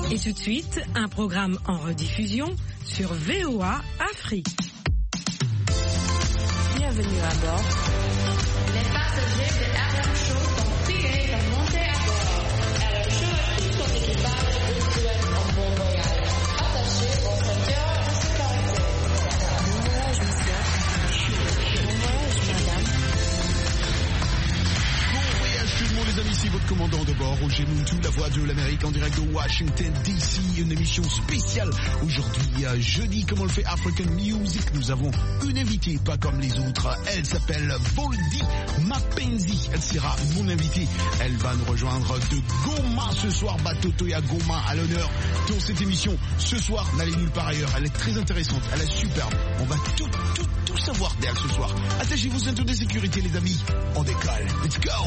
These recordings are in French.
Et tout de suite, un programme en rediffusion sur VOA Afrique. Bienvenue à bord. Les passagers de RM Show sont priés de monter à bord. RM Show et tout son équipage vous souhaitent un bon voyage. Attachez vos ceintures de sécurité. Bon voyage, monsieur. Bon voyage, madame. Bon voyage tout le monde les amis, c'est votre commandant de bord, Roger Muntu, la voix de l'Amérique en direct de Washington DC, une émission spéciale aujourd'hui, jeudi, comme on le fait, African Music. Nous avons une invitée, pas comme les autres, elle s'appelle Voldy Mapenzi, elle sera mon invitée, elle va nous rejoindre de Goma ce soir, bateau Toya Goma à l'honneur dans cette émission. Ce soir, n'allez nulle part ailleurs, elle est très intéressante, elle est superbe, on va tout savoir d'elle ce soir. Attachez vos ceintures de sécurité les amis, on décolle, let's go.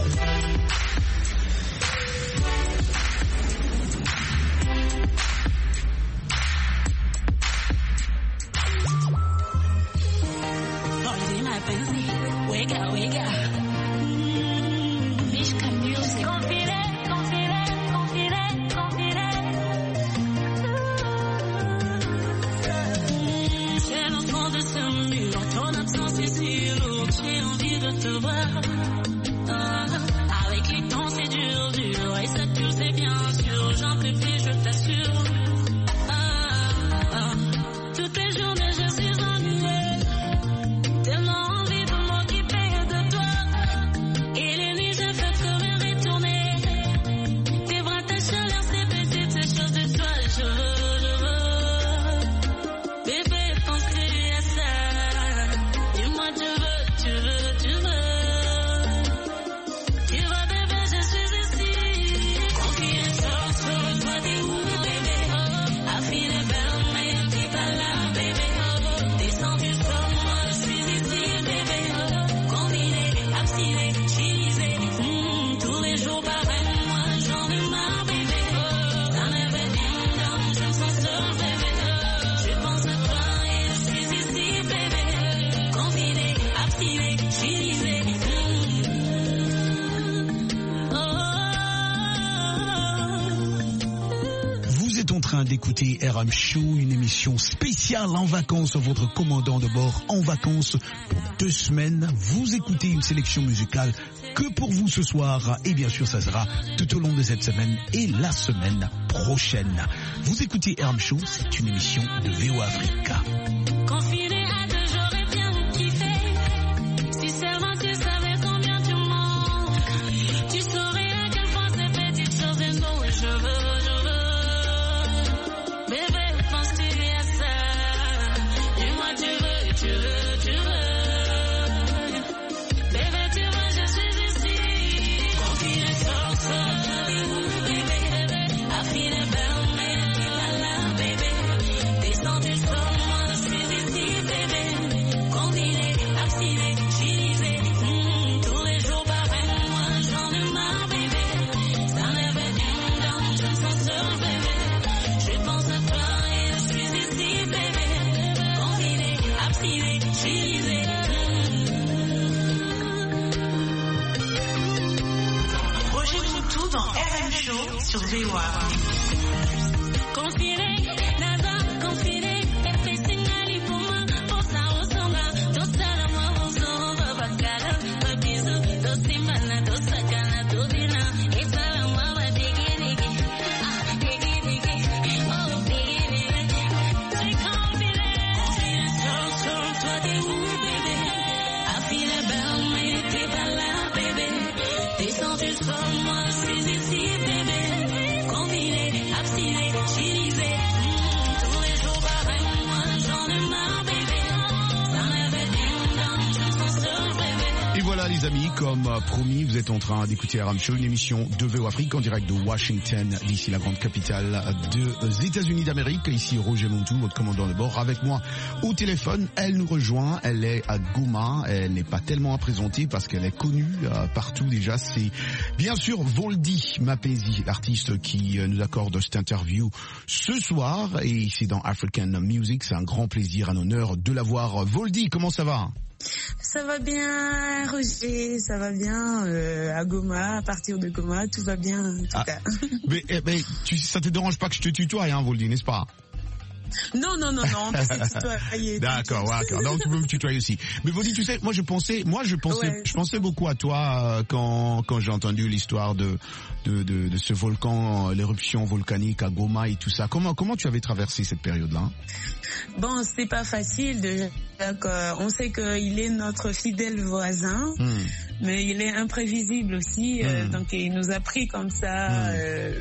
D'écouter RM Show, une émission spéciale en vacances, votre commandant de bord en vacances pour 2 semaines. Vous écoutez une sélection musicale que pour vous ce soir et bien sûr ça sera tout au long de cette semaine et la semaine prochaine. Vous écoutez RM Show, c'est une émission de VOA Africa. Confiné à 2, j'aurais bien kiffé. Si seulement tu savais combien tu manques, tu saurais à quel point ces petites choses et nos cheveux. Bébé, penses-tu à ça? Dis-moi, tu veux. Bébé, tu vois, je suis ici. Confine, sors, bébé. Affine, belle, mais t'es pas là, bébé. Descendu sur moi, je suis ici, bébé. Confine, affine, chilisé. Tous les jours, pareil, moi, j'en ai marre, bébé. Ça me fait une dent, je me sens seul, bébé. Je pense à toi et je suis ici, bébé. Confiné, abstiné, chilisé. Roger Muntu dans RM Show sur VOA. Confiné, nada, confiné. Pepe singali pour moi, pour ça au samba. Dosala moi au samba, bakala, babizo, dosimana, dosakana, dobina. Et ça la moi va digi, oh digi. Tu confiné, sur toi t'es où, bébé? Affine belle, mais t'es pas là, bébé. Descendu sur moi, je suis ici, bébé. Confiné, abstiné, chilisé. Tous les jours pareil, moi j'en ai marre, bébé. Ça me fait une dent, je me sens seul, bébé. Et voilà les amis, comme promis, vous êtes en train d'écouter RM Show, une émission de VOA Afrique en direct de Washington, d'ici la grande capitale des États-Unis d'Amérique. Ici Roger Muntu, votre commandant de bord, avec moi au téléphone. Elle nous rejoint, elle est à Goma, elle n'est pas tellement à présenter parce qu'elle est connue partout déjà. C'est bien sûr Voldy Mapenzi, l'artiste qui nous accorde cette interview ce soir et c'est dans African Music. C'est un grand plaisir, un honneur de la voir. Voldy, comment ça va? Ça va bien, Roger, ça va bien. À Goma, à partir de Goma, tout va bien en tout cas. Mais ça te dérange pas que je te tutoie, hein, Voldy, n'est-ce pas? Non, on peut se tutoyer. D'accord, donc tu peux me tutoyer aussi. Mais Voldy, tu sais, je pensais beaucoup à toi quand j'ai entendu l'histoire de ce volcan, l'éruption volcanique à Goma et tout ça. Comment tu avais traversé cette période-là? Bon, c'était pas facile. On sait qu'il est notre fidèle voisin, mais il est imprévisible aussi. Donc il nous a pris comme ça.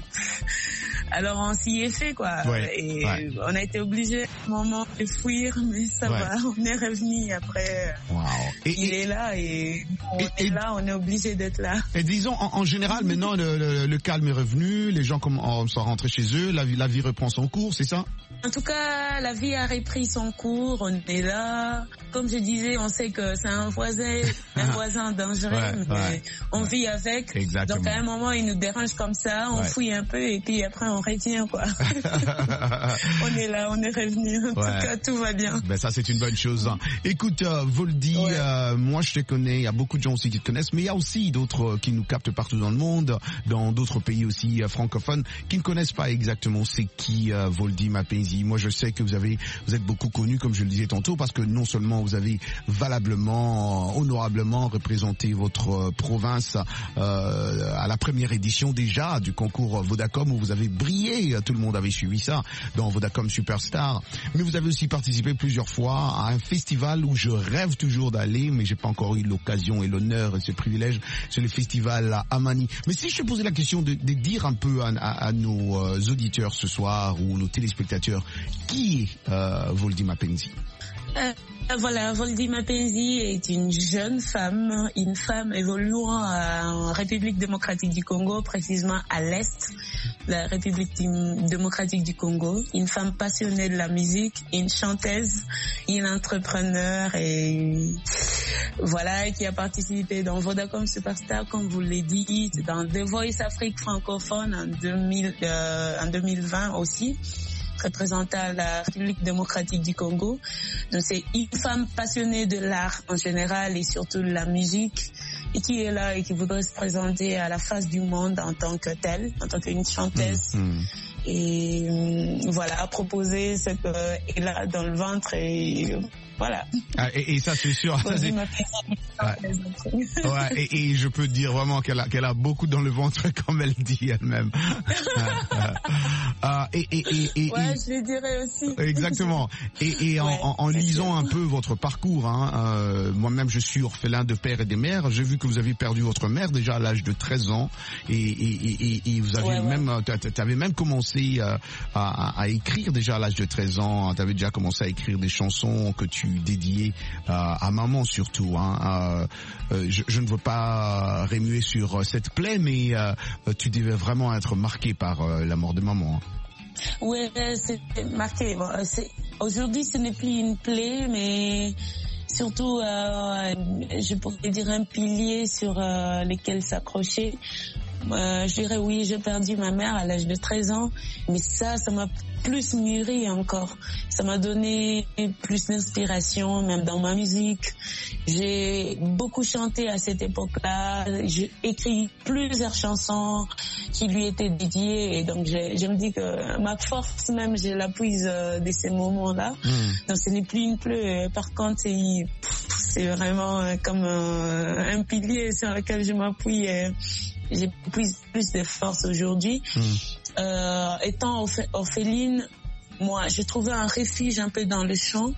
Alors on s'y est fait quoi. On a été obligé à un moment de fuir, mais ça va. On est revenu après. Wow. Il est là et on est obligé d'être là. Et disons en général maintenant le calme est revenu, les gens sont rentrés chez eux, la vie reprend son cours, c'est ça? En tout cas, la vie a repris son cours, on est là. Comme je disais, on sait que c'est un voisin dangereux, mais on vit avec. Exactement. Donc à un moment, il nous dérange comme ça, on fouille un peu et puis après on revient quoi. On est là, on est revenu. En tout cas, tout va bien. Ben ça c'est une bonne chose. Écoute, Voldy, moi je te connais, il y a beaucoup de gens aussi qui te connaissent, mais il y a aussi d'autres qui nous captent partout dans le monde, dans d'autres pays aussi francophones, qui ne connaissent pas exactement c'est qui Voldy Mapenzi. Moi je sais que vous êtes beaucoup connu, comme je le disais tantôt, parce que non seulement vous avez valablement, honorablement représenté votre province à la première édition déjà du concours Vodacom où vous avez brillé, tout le monde avait suivi ça dans Vodacom Superstar, mais vous avez aussi participé plusieurs fois à un festival où je rêve toujours d'aller, mais j'ai pas encore eu l'occasion et l'honneur et ce privilège, c'est le festival Amani. Mais si je te posais la question de dire un peu à nos auditeurs ce soir ou nos téléspectateurs, qui est Voldy Mapenzi? Voilà, Voldy Mapenzi est une jeune femme, une femme évoluant en République démocratique du Congo, précisément à l'Est, la République démocratique du Congo. Une femme passionnée de la musique, une chanteuse, une entrepreneur et voilà, qui a participé dans Vodacom Superstar, comme vous l'avez dit, dans The Voice Afrique francophone en 2020 aussi, représentant la République démocratique du Congo. Donc c'est une femme passionnée de l'art en général et surtout de la musique et qui est là et qui voudrait se présenter à la face du monde en tant que telle, en tant qu'une chanteuse. Et voilà, proposer ce qu'elle a dans le ventre et voilà. Et ça c'est sûr. Ça, c'est... et je peux dire vraiment qu'elle a beaucoup dans le ventre comme elle dit elle-même. Je le dirais aussi. Exactement. Et en lisant un peu votre parcours, moi-même je suis orphelin de père et de mère. J'ai vu que vous avez perdu votre mère déjà à l'âge de 13 ans et vous avez t'avais même commencé à écrire déjà à l'âge de 13 ans. T'avais déjà commencé à écrire des chansons que tu dédiais à maman surtout. Je ne veux pas remuer sur cette plaie, mais tu devais vraiment être marqué par la mort de maman. Oui, c'est marqué. Aujourd'hui, ce n'est plus une plaie, mais surtout, je pourrais dire un pilier sur lequel s'accrocher. Je dirais oui, j'ai perdu ma mère à l'âge de 13 ans, mais ça m'a plus mûri encore. Ça m'a donné plus d'inspiration, même dans ma musique. J'ai beaucoup chanté à cette époque-là. J'ai écrit plusieurs chansons qui lui étaient dédiées. Et donc, je me dis que ma force même, je la puise de ces moments-là. Donc, ce n'est plus une plaie. Par contre, c'est vraiment comme un pilier sur lequel je m'appuie. J'ai plus de force aujourd'hui. Étant orpheline, moi, j'ai trouvé un refuge un peu dans le chant.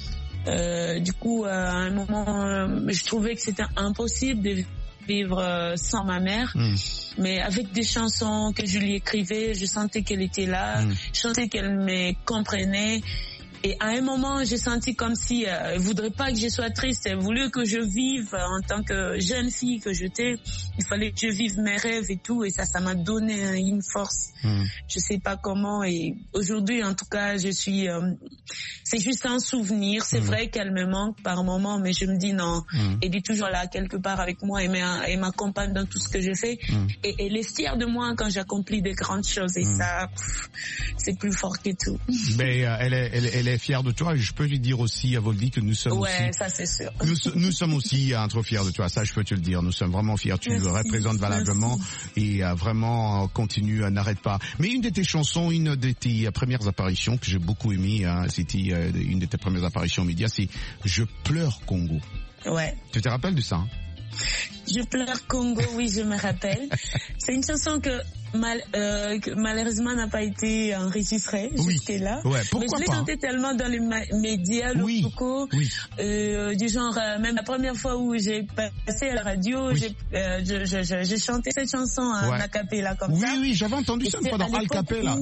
Du coup, à un moment, je trouvais que c'était impossible de vivre sans ma mère. Mais avec des chansons que je lui écrivais, je sentais qu'elle était là, je sentais qu'elle me comprenait. Et à un moment, j'ai senti comme si elle voudrait pas que je sois triste. Elle voulait que je vive en tant que jeune fille que j'étais. Il fallait que je vive mes rêves et tout. Et ça m'a donné une force. Je sais pas comment. Et aujourd'hui, en tout cas, je suis... c'est juste un souvenir. C'est vrai qu'elle me manque par moment, mais je me dis non. Elle est toujours là quelque part avec moi et m'accompagne dans tout ce que je fais. Et elle est fière de moi quand j'accomplis de grandes choses. Et ça, c'est plus fort que tout. Mais elle est très fiers de toi. Et je peux lui dire aussi à Voldy que nous sommes Ouais, aussi... ça c'est sûr. Nous sommes aussi trop fiers de toi, ça je peux te le dire. Nous sommes vraiment fiers, tu Merci, représentes valablement et vraiment continue, n'arrête pas. Mais une de tes chansons, une de tes premières apparitions que j'ai beaucoup aimé, c'était une de tes premières apparitions aux médias, c'est Je pleure Congo. Ouais. Tu te rappelles de ça Je pleure Congo, oui, je me rappelle. C'est une chanson que malheureusement n'a pas été enregistrée jusque-là. Ouais, mais pourquoi je l'ai pas chantée tellement dans les médias locaux, du genre, même la première fois où j'ai passé à la radio, j'ai chanté cette chanson en a cappella comme ça. Oui, j'avais entendu ça une fois dans a cappella.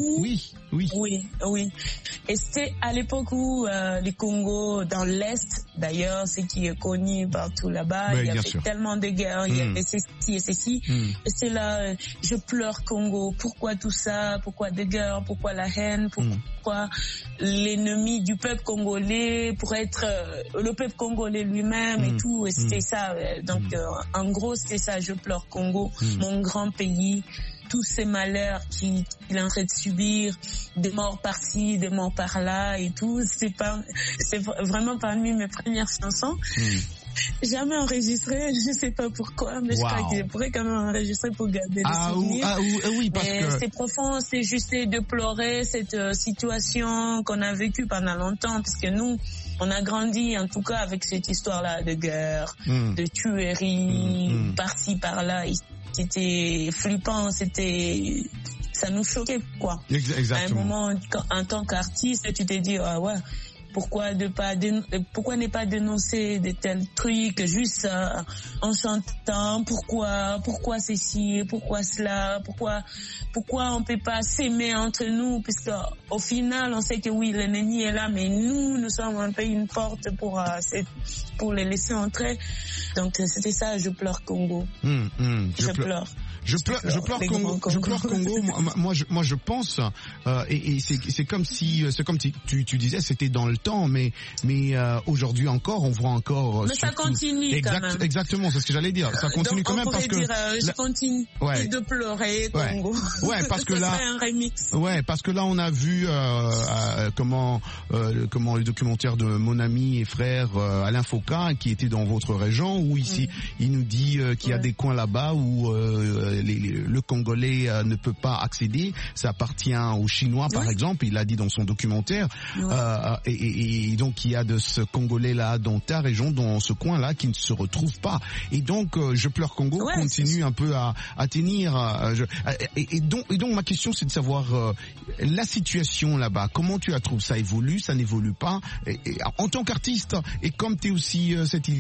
Oui. Et c'était à l'époque où les Congos, dans l'Est, d'ailleurs, ce qui est connu partout là-bas, il y avait tellement de guerres, il y avait ceci et ceci. Et c'est là, je pleure Congo. Pourquoi tout ça? Pourquoi des guerres? Pourquoi la haine? Pourquoi l'ennemi du peuple congolais pour être le peuple congolais lui-même et tout? Et c'était ça. Donc, en gros, c'était ça. Je pleure Congo, mon grand pays. Tous ces malheurs qu'il est en train de subir, des morts par-ci, des morts par-là et tout. C'est vraiment parmi mes premières chansons. Jamais enregistré, je sais pas pourquoi, mais je crois que je pourrais quand même enregistrer pour garder les souvenirs. Oui, parce mais que... c'est profond, c'est juste de déplorer cette situation qu'on a vécue pendant longtemps, parce que nous, on a grandi en tout cas avec cette histoire-là de guerre, de tuerie, par-ci, par-là. C'était flippant, ça nous choquait, quoi. Exactement. À un moment, en tant qu'artiste, tu te dis, ah ouais, pourquoi ne pas dénoncer de tels trucs juste en chantant? Pourquoi ceci? Pourquoi cela? Pourquoi on peut pas s'aimer entre nous? Puisque au final, on sait que oui, l'ennemi est là, mais nous sommes un peu une porte pour les laisser entrer. Donc c'était ça, je pleure Congo. Je pleure. Je pleure Congo. Moi, je pense, et c'est comme si tu disais, c'était dans le temps, mais aujourd'hui encore, on voit encore. Mais ça continue quand même. Exactement, c'est ce que j'allais dire. Ça continue quand même parce que. Je continue de pleurer Congo. Ouais, parce que là. Un remix. Ouais, parce que là, on a vu comment le documentaire de mon ami et frère Alain Foucault, qui était dans votre région, où ici, il nous dit qu'il y a des coins là-bas où le Congolais ne peut pas accéder, ça appartient aux Chinois par exemple, il l'a dit dans son documentaire, et donc il y a de ce Congolais là dans ta région, dans ce coin là, qui ne se retrouve pas, et donc Je pleure Congo continue un peu à tenir, et donc ma question c'est de savoir la situation là-bas, comment tu la trouves, ça évolue, ça n'évolue pas, et en tant qu'artiste, et comme tu es aussi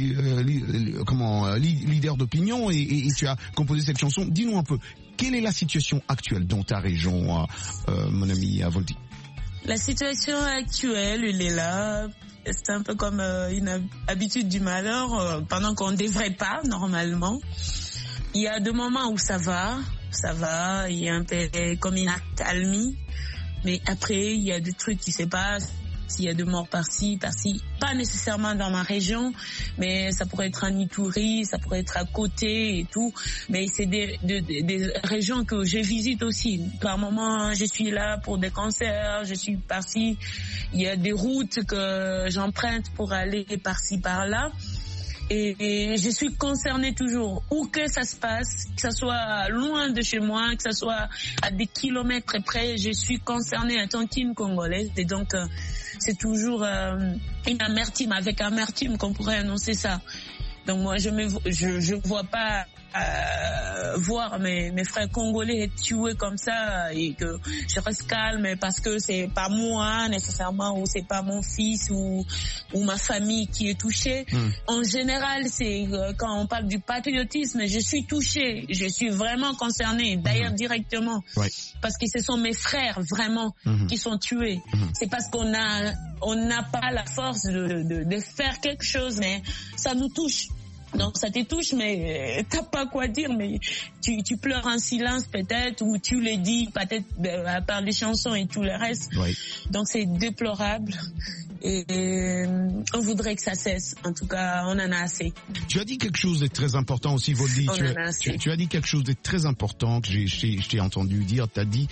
leader d'opinion, et tu as composé cette chanson, dis-nous un peu, quelle est la situation actuelle dans ta région, mon ami Voldy? La situation actuelle, elle est là. C'est un peu comme une habitude du malheur, pendant qu'on ne devrait pas, normalement. Il y a des moments où ça va, il y a un peu comme une accalmie, mais après, il y a des trucs qui se passent. Il y a des morts par-ci, pas nécessairement dans ma région, mais ça pourrait être en Ituri, ça pourrait être à côté et tout, mais c'est des régions que je visite aussi. Par moment, je suis là pour des concerts, je suis par-ci, il y a des routes que j'emprunte pour aller par-ci, par-là. Et je suis concernée toujours, où que ça se passe, que ça soit loin de chez moi, que ça soit à des kilomètres près, je suis concernée en tant qu'une Congolaise. Et donc, c'est toujours une amertume, avec amertume qu'on pourrait annoncer ça. Donc moi, je vois pas voir mes frères congolais être tués comme ça, et que je reste calme parce que c'est pas moi nécessairement, ou c'est pas mon fils ou ma famille qui est touchée. En général, c'est quand on parle du patriotisme, je suis touchée, je suis vraiment concernée, d'ailleurs directement, parce que ce sont mes frères vraiment qui sont tués. C'est parce qu'on n'a pas la force de faire quelque chose, mais ça nous touche. Donc ça te touche, mais t'as pas quoi dire, mais tu pleures en silence peut-être, ou tu le dis peut-être à part les chansons et tout le reste. Donc c'est déplorable. Et on voudrait que ça cesse. En tout cas, on en a assez. Tu as dit quelque chose de très important aussi, Voldy. Tu as dit quelque chose de très important que je t'ai entendu dire. Tu as dit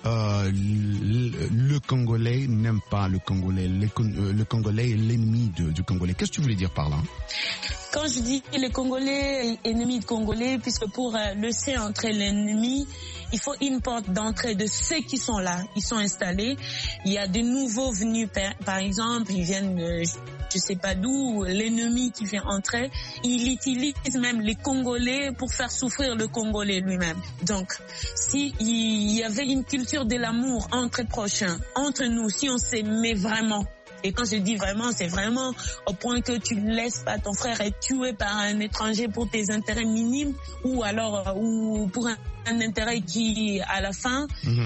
le Congolais n'aime pas le Congolais. Le Congolais est l'ennemi du Congolais. Qu'est-ce que tu voulais dire par là? Quand je dis le Congolais est ennemi de Congolais, puisque pour laisser entrer l'ennemi, il faut une porte d'entrée de ceux qui sont là. Ils sont installés. Il y a de nouveaux venus, par exemple, ils viennent, je sais pas d'où, l'ennemi qui vient entrer. Il utilise même les Congolais pour faire souffrir le Congolais lui-même. Donc, si il y avait une culture de l'amour entre prochains, entre nous, si on s'aimait vraiment. Et quand je dis vraiment, c'est vraiment au point que tu ne laisses pas ton frère être tué par un étranger pour tes intérêts minimes ou alors ou pour un intérêt qui, à la fin,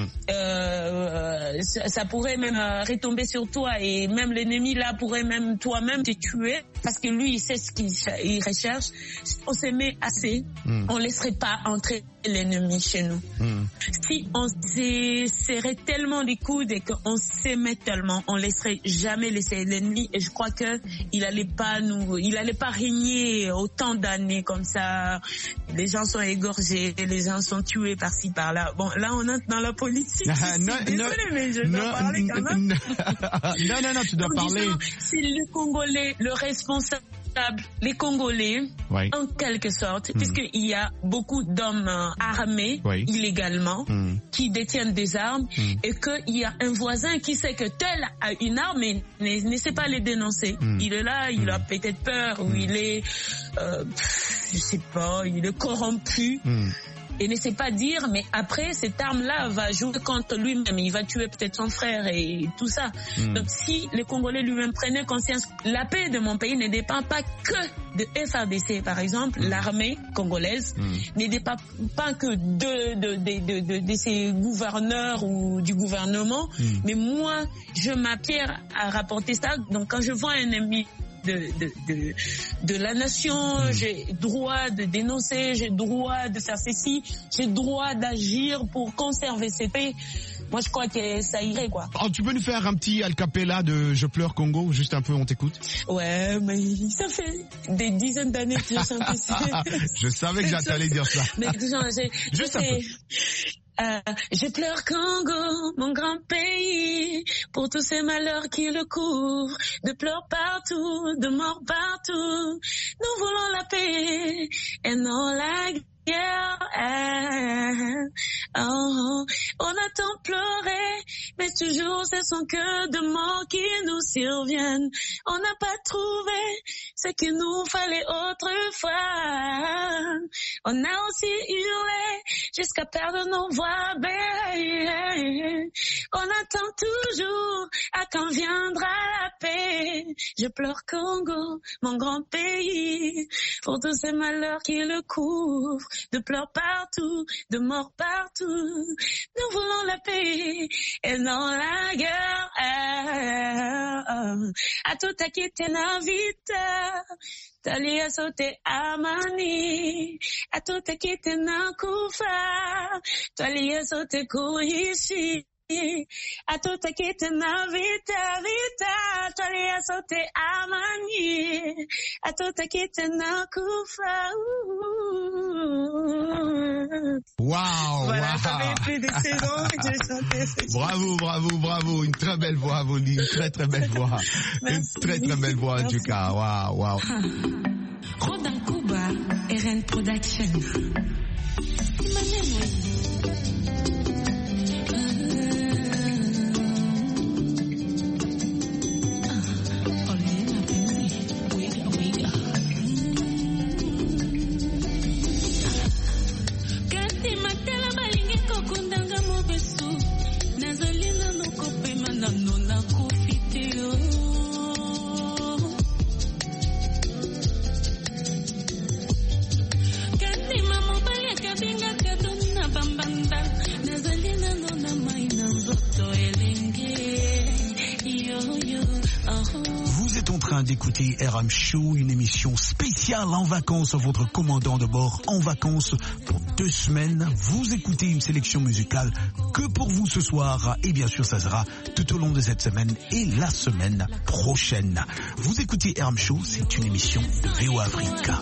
ça pourrait même retomber sur toi et même l'ennemi là pourrait même toi-même te tuer parce que lui il sait ce qu'il recherche. Si on s'aimait assez, on laisserait pas entrer l'ennemi chez nous. Si on s'est serré tellement les coudes et qu'on s'aimait tellement, on laisserait jamais laisser l'ennemi. Et je crois que il allait pas régner autant d'années comme ça. Les gens sont égorgés, les gens sont tués par-ci par-là. Bon, là on entre dans la politique. Désolée, mais je dois parler quand même. Non, tu dois parler. C'est le Congolais, le responsable. Les Congolais, en quelque sorte, puisqu'il y a beaucoup d'hommes armés illégalement qui détiennent des armes et qu'il y a un voisin qui sait que tel a une arme mais ne sait pas les dénoncer. Il est là, il a peut-être peur ou il est, je sais pas, il est corrompu. Et ne sait pas dire, mais après, cette arme-là va jouer contre lui-même. Il va tuer peut-être son frère et tout ça. Donc, si les Congolais lui-même prenaient conscience, la paix de mon pays ne dépend pas que de FARDC, par exemple, l'armée congolaise, ne dépend pas que de ses gouverneurs ou du gouvernement. Mais moi, je m'appière à rapporter ça. Donc, quand je vois un ennemi de la nation, j'ai droit de dénoncer, j'ai droit de faire ceci, j'ai droit d'agir pour conserver cette paix. Moi, je crois que ça irait, quoi. Oh, tu peux nous faire un petit a cappella de Je pleure Congo, juste un peu, on t'écoute? Ouais, mais ça fait des dizaines d'années que je chante ça. Je savais que j'allais dire ça. Mais juste un peu. Je pleure Congo, mon grand pays, pour tous ces malheurs qui le couvrent, de pleurs partout, de morts partout. Nous voulons la paix et non la guerre. On a tant pleuré, mais toujours ce sont que de morts qui nous surviennent. On n'a pas trouvé ce qu'il nous fallait autrefois. On a aussi hurlé jusqu'à perdre nos voix. On attend toujours à quand viendra la paix. Je pleure Congo, mon grand pays, pour tous ces malheurs qui le couvrent, de pleurs partout, de morts partout. Nous voulons la paix et non la guerre. À tout à quitter la vita, talia sauter amani. À tout à quitter na kufa, talia sauter kuishi. À tout à quitter na vita, talia sauter amani. À tout à quitter na kufa. Waouh! Voilà, ça fait plus de saisons que j'ai chanté. Bravo, une très belle voix, Voldy, une très belle voix. Merci. Une très belle voix en tout cas, waouh. Rodan Kuba, RN Production. Vous êtes en train d'écouter RM Show, une émission spéciale en vacances. Votre commandant de bord en vacances pour 2 semaines, vous écoutez une sélection musicale que pour vous ce soir. Et bien sûr, ça sera tout au long de cette semaine et la semaine prochaine. Vous écoutez RM Show, c'est une émission de VOA Africa.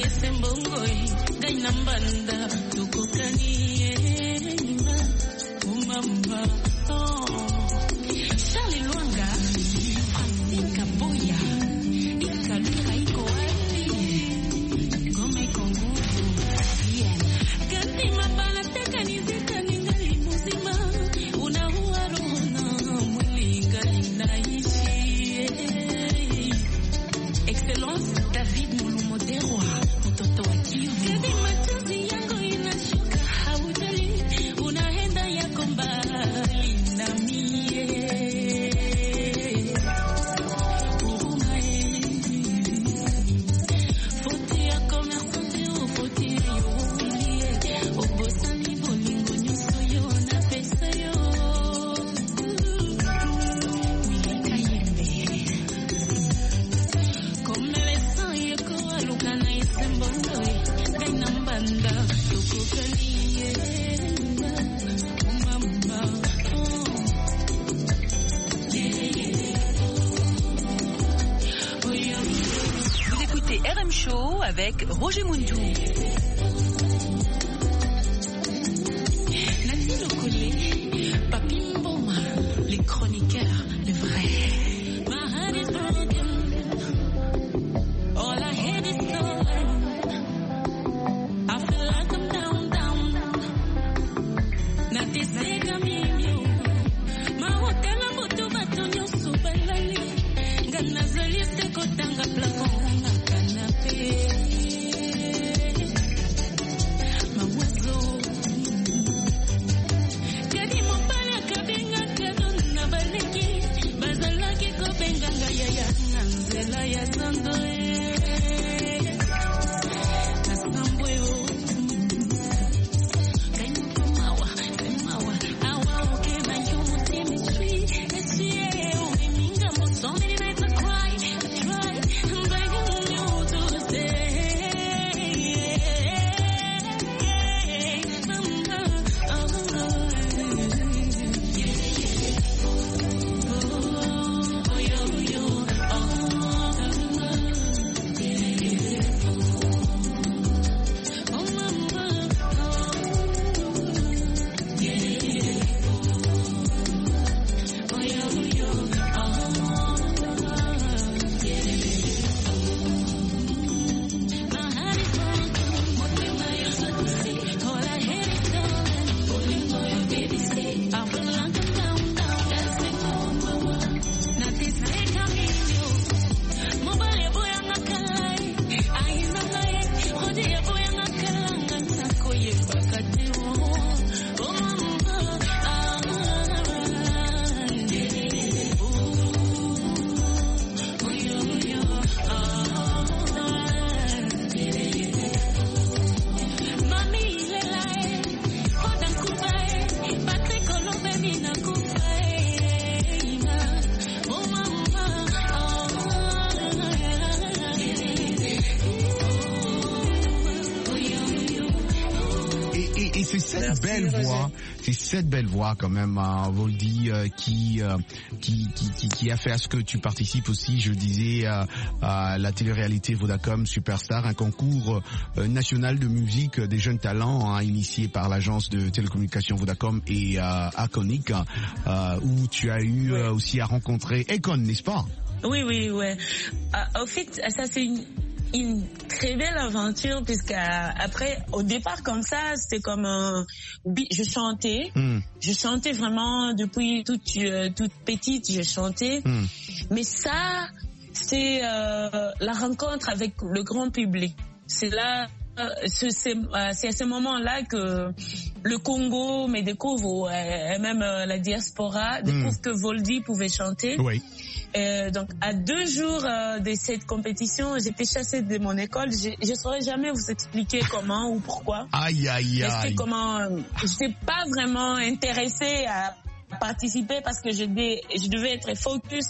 RM Show avec Roger Muntou. Nadine Okolé, Papi Mboma, les chroniqueurs, les vrais. My heart is broken, all I hear is stolen. I feel like I'm down, down. Nateseka mimi, mahotela moto batonyo subalali. Ganazali seko tanga plafond. C'est cette belle voix quand même, Voldy, qui a fait à ce que tu participes aussi, je disais, à la télé-réalité Vodacom Superstar, un concours national de musique des jeunes talents initié par l'agence de télécommunications Vodacom et Aconic, où tu as eu aussi à rencontrer Econ, n'est-ce pas? Oui, ouais. En fait, ça c'est une très belle aventure, puisque après, au départ comme ça, c'était comme je chantais vraiment depuis toute petite, je chantais, mais ça c'est la rencontre avec le grand public. C'est là, c'est à ce moment-là que le Congo me découvre, et même la diaspora découvre que Voldy pouvait chanter. Oui. Donc à 2 jours de cette compétition, j'étais chassée de mon école. Je saurais jamais vous expliquer comment ou pourquoi. Aïe. J'étais pas vraiment intéressée à participer parce que je devais être focus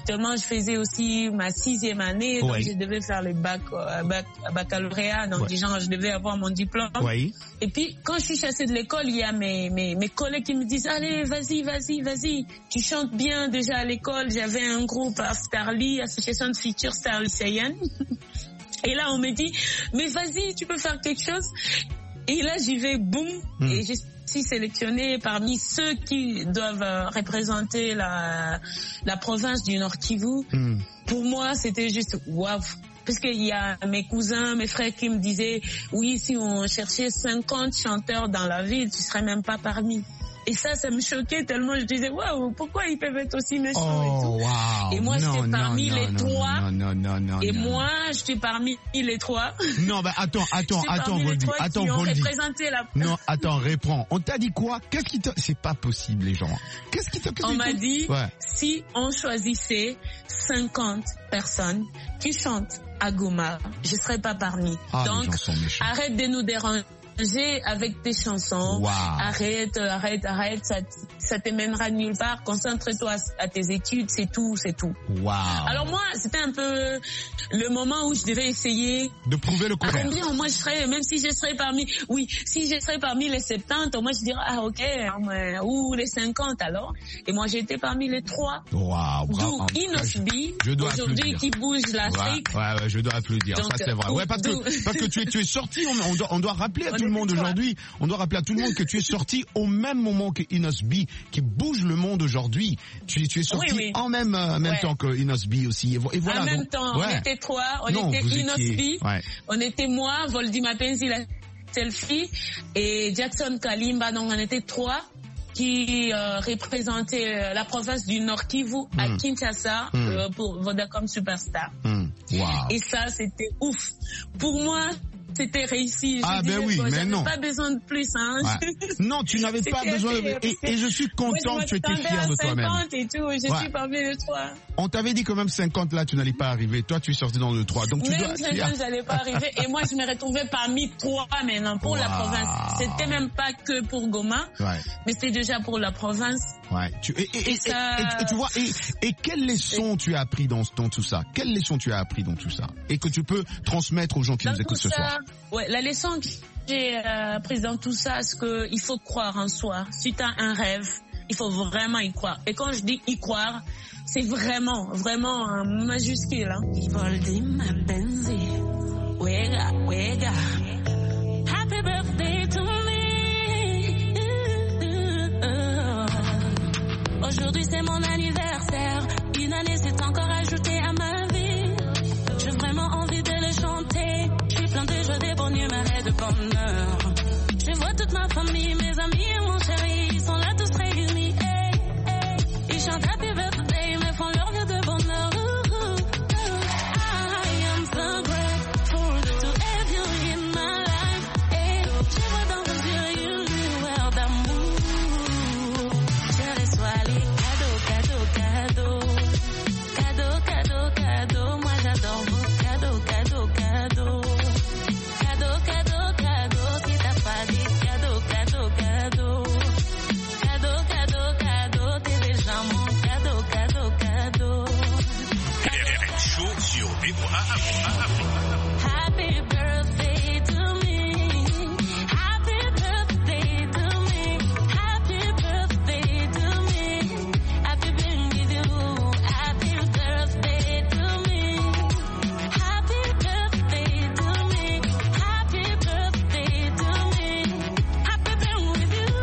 actuellement, je faisais aussi ma 6e année, donc Oui. je devais faire le baccalauréat, donc genre, je devais avoir mon diplôme. Oui. Et puis, quand je suis chassée de l'école, il y a mes collègues qui me disent, allez, vas-y, tu chantes bien déjà à l'école. J'avais un groupe Aftarly, Association de Future Star lycéenne. Et là, on me dit, mais vas-y, tu peux faire quelque chose. Et là, j'y vais, boum, et je suis sélectionnée parmi ceux qui doivent représenter la province du Nord Kivu. Pour moi, c'était juste waouh. Parce qu'il y a mes cousins, mes frères qui me disaient, oui, si on cherchait 50 chanteurs dans la ville, tu serais même pas parmi. Et ça me choquait tellement. Je disais, waouh, pourquoi ils peuvent être aussi méchants et tout. Wow. Et moi, j'étais parmi les 3. Non. Et moi, j'étais parmi les 3. Non, bah attends, Voldy. Attends, qui ont Voldy. représenté la... Non, attends, réponds. On t'a dit quoi? Qu'est-ce qui t'a... C'est pas possible, les gens. On m'a dit, ouais. si on choisissait 50 personnes qui chantent à Goma, je serais pas parmi. Ah, Donc, les gens sont méchants. arrête de nous déranger avec tes chansons. Wow. Arrête, ça te mènera nulle part. Concentre-toi à tes études, c'est tout. Wow. Alors moi, c'était un peu le moment où je devais essayer de prouver le contraire. Combien moi je serais, même si je serais parmi les 70, moi je dirais, ah ok, ou les 50 alors. Et moi j'étais parmi les 3. Wow, d'où Inos B, aujourd'hui qui bouge l'Afrique. Ouais, je dois applaudir. Donc, ça c'est vrai. Ouais, parce que tu es sorti, on doit rappeler à tout le monde aujourd'hui, que tu es sorti au même moment que Inos B, qui bouge le monde aujourd'hui. Tu es sorti en même temps que Inos B aussi. Et voilà, en même temps, on était 3, on était Inos B, on était moi, Voldy Mapenzi, la selfie, et Jackson Kalimba, donc on était 3 qui représentaient la province du Nord Kivu à Kinshasa pour Vodacom Superstar. Wow. Et ça, c'était ouf. Pour moi, c'était réussi. Mais non. Pas besoin de plus, hein. Ouais. Non, tu n'avais pas besoin et je suis content que tu étais fier de toi-même. Et tout, je suis parmi les 3. On t'avait dit quand même 50 là, tu n'allais pas arriver. Toi, tu es sorti dans le 3. Donc même 50, j'allais pas arriver. Et moi, je me retrouvais parmi 3 maintenant pour la province. C'était même pas que pour Goma, mais c'était déjà pour la province. Ouais. Et tu vois, et quelles leçons tu as appris dans tout ça? Quelles leçons tu as appris dans tout ça? Et que tu peux transmettre aux gens qui nous écoutent ce soir? Ouais, la leçon que j'ai apprise dans tout ça, c'est qu'il faut croire en soi. Si tu as un rêve, il faut vraiment y croire. Et quand je dis y croire, c'est vraiment un majuscule. Hein. Voldy Mapenzi, wega. Happy birthday to me. Aujourd'hui c'est mon anniversaire. Une année s'est encore ajoutée à ma vie. J'ai vraiment envie de le chanter. Je suis plein de joie, de bonne humeur et de bonheur. Je vois toute ma famille, mes amis et mon chéri. Ils sont là tous réunis. Ils chantent Happy Birthday, mais font leur vie de bonheur. I am so grateful to have you in my life. Je vois dans vos yeux une lueur d'amour. Je reçois les cadeaux. Moi j'adore vos cadeaux. Si t'as pas des cadeaux. Cadeaux, t'es déjà mon cadeau. Chaud sur VOA. Happy birthday to me. Happy birthday to me. Happy birthday to me. Happy being with you. Happy birthday to me. Happy birthday to me. Happy birthday to me. Happy being with you.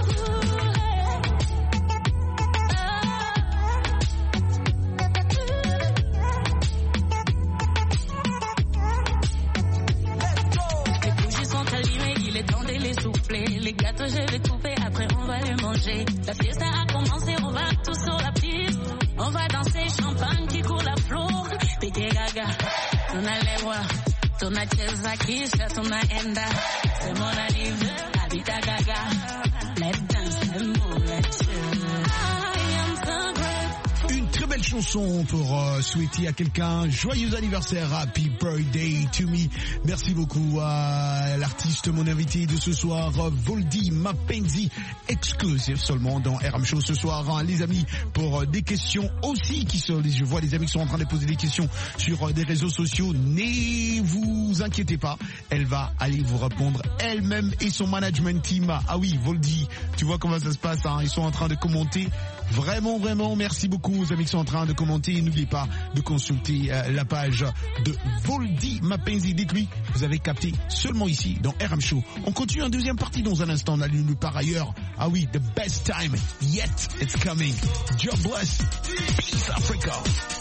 Les bougies sont allumées, il est temps de les souffler. Les gâteaux je vais couper, après on va les manger. La fiesta a commencé, on va tous sur la piste. On va danser, champagne qui coule à flot. Piqué gaga, tunalewa, tunacheza kisha tunaenda. C'est mon anniversaire, Habita gaga. Let's dance and move, let's chill. I am so grateful. Une très belle chanson pour souhaiter à quelqu'un joyeux anniversaire, happy birthday to me. Merci beaucoup à l'artiste, mon invité de ce soir, Voldy Mapenzi, exclusive seulement dans RM Show ce soir, hein, les amis, pour des questions aussi qui sont, je vois des amis qui sont en train de poser des questions sur des réseaux sociaux. Ne vous inquiétez pas, elle va aller vous répondre elle-même et son management team. Ah oui, Voldy, tu vois comment ça se passe, hein, ils sont en train de commenter. Vraiment, merci beaucoup aux amis qui sont en train de commenter. Et n'oubliez pas de consulter la page de Voldy Mapenzi. Dites-lui, vous avez capté seulement ici dans RM Show. On continue en deuxième partie dans un instant. On a lu par ailleurs. Ah oui, the best time yet it's coming. God bless. Peace Africa.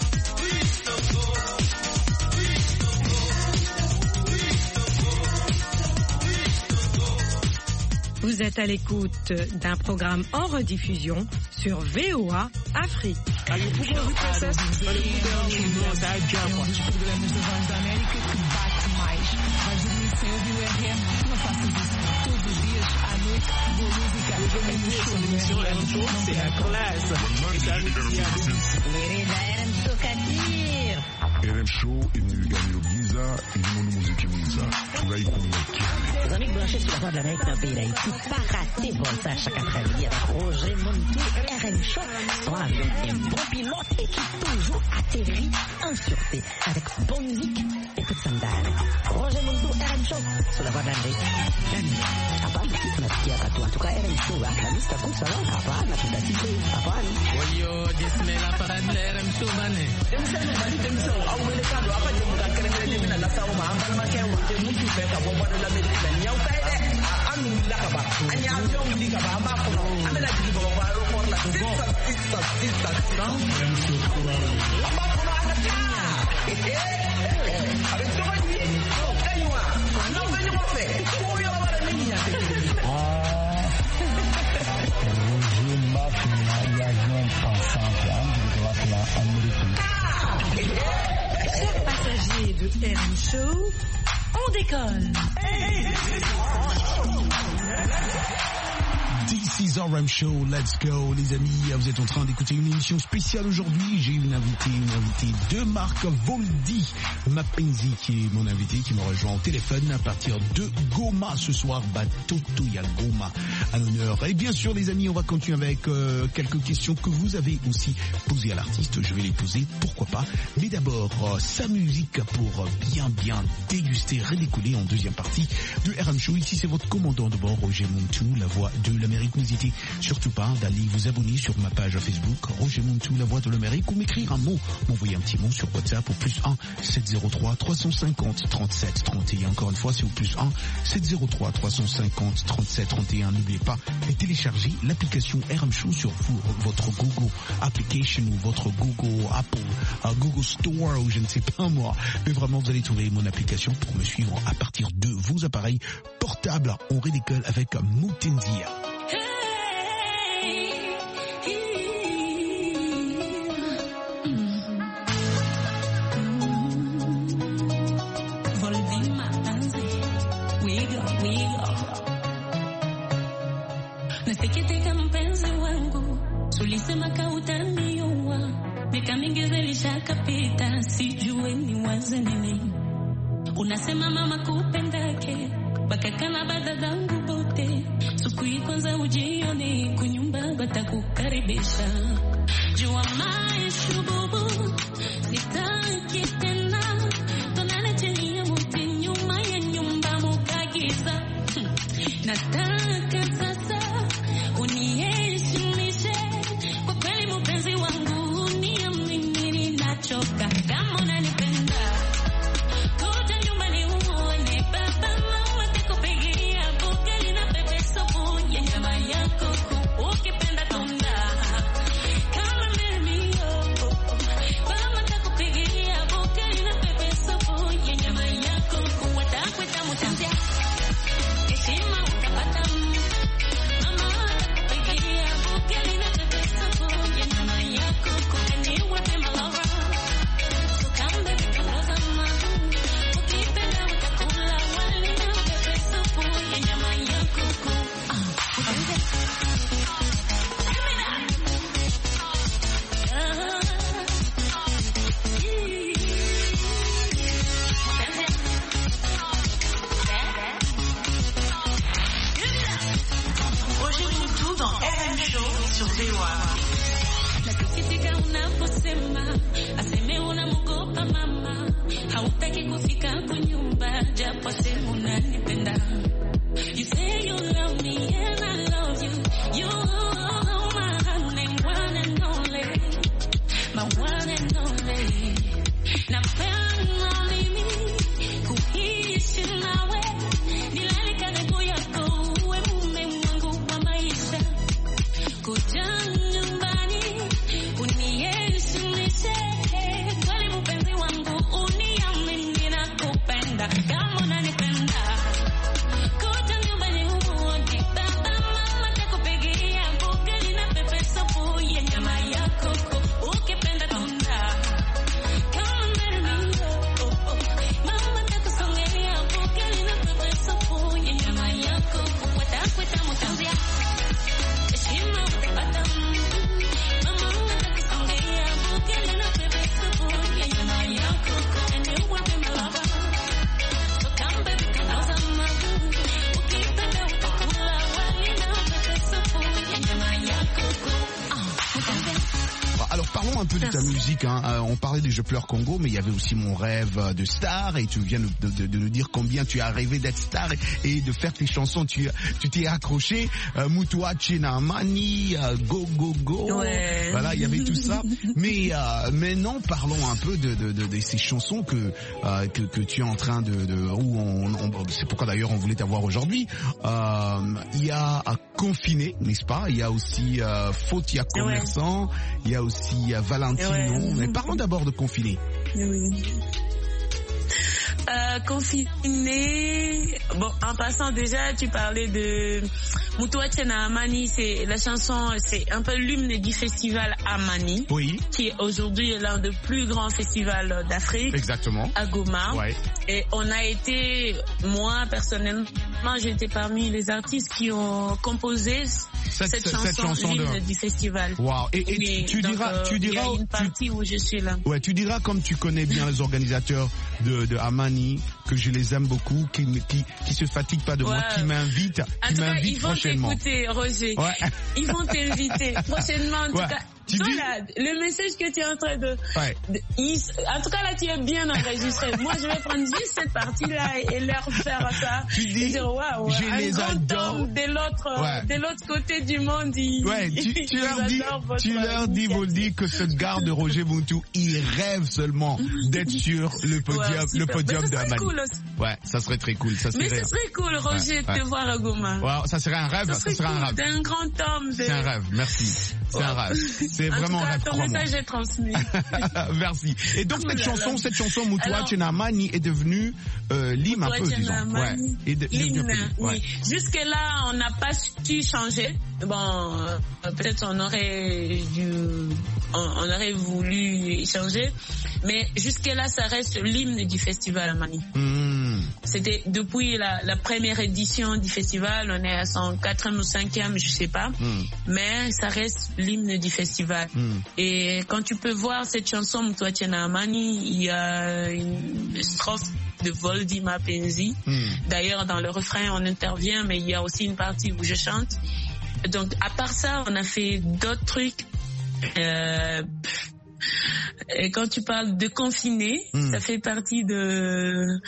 Vous êtes à l'écoute d'un programme en rediffusion sur VOA Afrique. RM Show imegani Giza ilimu muziki Giza tunaikumbukea. Les amis branchés sur la voie de l'Amérique dans le pays d'Haïti, pas rater Volta chaque après-midi avec Roger Montou, RM Show, soit avec un bon pilote et qui toujours atterrit en sûreté avec bonne musique et toute sandale. Roger Montou, RM Show, sur la voie de l'Amérique. Hapana, nasikia watu en tout cas RM Show, la lista comme ça, hapana, tutatike, hapana. Wayo, jesmela para de RM Show, bane. Chers passagers de RM Show, on décolle. This is RM Show, let's go les amis, vous êtes en train d'écouter une émission spéciale aujourd'hui, j'ai une invitée de marque, Voldy Mapenzi qui est mon invité, qui me rejoint au téléphone à partir de Goma ce soir, Batoto ya Goma à l'honneur. Et bien sûr les amis, on va continuer avec quelques questions que vous avez aussi posées à l'artiste, je vais les poser, pourquoi pas, mais d'abord sa musique pour bien déguster, redécoller en deuxième partie de RM Show. Ici c'est votre commandant de bord, Roger Montou, la voix de l'Amérique. N'hésitez surtout pas d'aller vous abonner sur ma page Facebook, Roger Montou, la voix de l'Amérique, ou m'écrire un mot, m'envoyer un petit mot sur WhatsApp au +1 703 350 37 31. Encore une fois, c'est au +1 703 350 37 31. N'oubliez pas de télécharger l'application RM Show sur votre Google Application ou votre Google Apple, Google Store ou je ne sais pas moi. Mais vraiment, vous allez trouver mon application pour me suivre à partir de vos appareils portables. On redécolle avec Mutenzia. Nasikiteka mpenzi wangu, sulisema kautaniua, miaka mingi zilishakapita, sijue niwaze nini. Unasema mama kupendake, bakakana bada zangu bote, siku hii kwanza ujione, kunyumba batakukaribisha. Jua maisha bubu, sitaki tena, tonane chini ya muti nyuma ya nyumba mukagiza. Nataka sasa uniheshimishe, kwa kweli mpenzi wangu, uniamini ninachoka, kama unanipenda kuja nyumbani uone baba mama takupigia bugali na pepe supu ya nyama ya kuku, ukipenda tunda kama mimi mama takupigia bugali na pepe supu ya nyama ya kuku, watakwita mutambia heshima utapata. sur VOA. Nakitika unaposema aseme unamugopa mama, hautaki kufika kwa nyumba japo sema unanipenda. You say you love me and I love you. You are my honey, one and only, my one and only. Napenda mimi kuishi nawe, nilalika ndugu yako uwe mume wangu wa maisha. Kuja nyumbani uniheshimishe, kweli mpenzi wangu uniamini na kupenda kama unanipenda. Kuja nyumbani uone baba mama takupigia bugali na pepe supu ya nyama ya kuku ukipenda tunda. Come marry me, oh, oh. Mama takusongea bugali na pepe supu ya nyama ya kuku watakwita mutambia. Heshima utapata mama takusongea bugali na pepe supu ya nyama ya kuku and you will be my lover. So come baby, come out of my room. Ukipenda utakula wali na pepe supu ya nyama ya kuku. Alors parlons un peu de ta musique, hein. On parlait des Je pleure Congo, mais il y avait aussi Mon rêve de star, et tu viens de nous dire combien tu as rêvé d'être star et de faire tes chansons. Tu t'es accroché, Mutuache na Mani, Go Go Go, Ouais. voilà, il y avait tout ça. Mais maintenant parlons un peu de ces chansons que tu es en train c'est pourquoi d'ailleurs on voulait t'avoir aujourd'hui. Il y a Confiné, n'est-ce pas? Il y a aussi Faute, commerçant, il y a aussi Valentino. Ouais. Mais parlons d'abord de Confiné. Oui. Confiné. Bon, en passant déjà, tu parlais de Mutuache na Amani. C'est la chanson, c'est un peu l'hymne du festival Amani, Oui, qui est aujourd'hui l'un des plus grands festivals d'Afrique. exactement. À Goma. Ouais. Et on a été, moi personnellement, j'étais parmi les artistes qui ont composé cette chanson, l'hymne du festival. Wow. Et Oui, tu donc, diras, il y a une partie où je suis là. ouais, tu diras comme tu connais bien les organisateurs de Amani, que je les aime beaucoup, qui se fatiguent pas de moi, Ouais. qui m'invitent, En tout cas, ils vont prochainement. t'écouter, Roger. Ouais. Ils vont t'inviter prochainement. En tout Ouais. cas, Tu toi, dis- là, le message que tu es en train de... Ouais. En tout cas, là, tu es bien enregistré. Moi, je vais prendre juste cette partie-là et leur faire ça. Tu dis, et dire, waouh, je un les grand adore. homme de l'autre côté du monde. Ouais, tu ils leur dis, adorent votre Voldy, que ce gars de Roger Muntu, il rêve seulement d'être sur le podium Mais de ça serait Amani. cool aussi. Ouais, ça serait très cool. Ça Mais serait, ce serait cool, Roger, de Ouais. te voir à Goma. wow, ça serait un rêve, ça serait serait un cool, rêve. t'es un grand homme. C'est un rêve, merci. C'est un rêve. C'est vraiment En un tout cas, rêve, ton crois-moi. message est transmis. Merci. Et donc Oh là là. cette chanson Mutuache Alors- na Amani est devenue l'hymne un peu, disons. Ouais. Et L'hymne, ouais. oui. Jusque-là, on n'a pas su changer. Bon, peut-être on aurait voulu y changer, mais jusque-là, ça reste l'hymne du festival Amani. Mmh. C'était depuis la première édition du festival, on est à son 4e ou 5e, je sais pas, mais ça reste l'hymne du festival. Et quand tu peux voir cette chanson Mutuache na Amani, il y a une strophe de Voldy Mapenzi. D'ailleurs, dans le refrain, on intervient, mais il y a aussi une partie où je chante. Donc, à part ça, on a fait d'autres trucs. Et quand tu parles de Confiné, ça fait partie de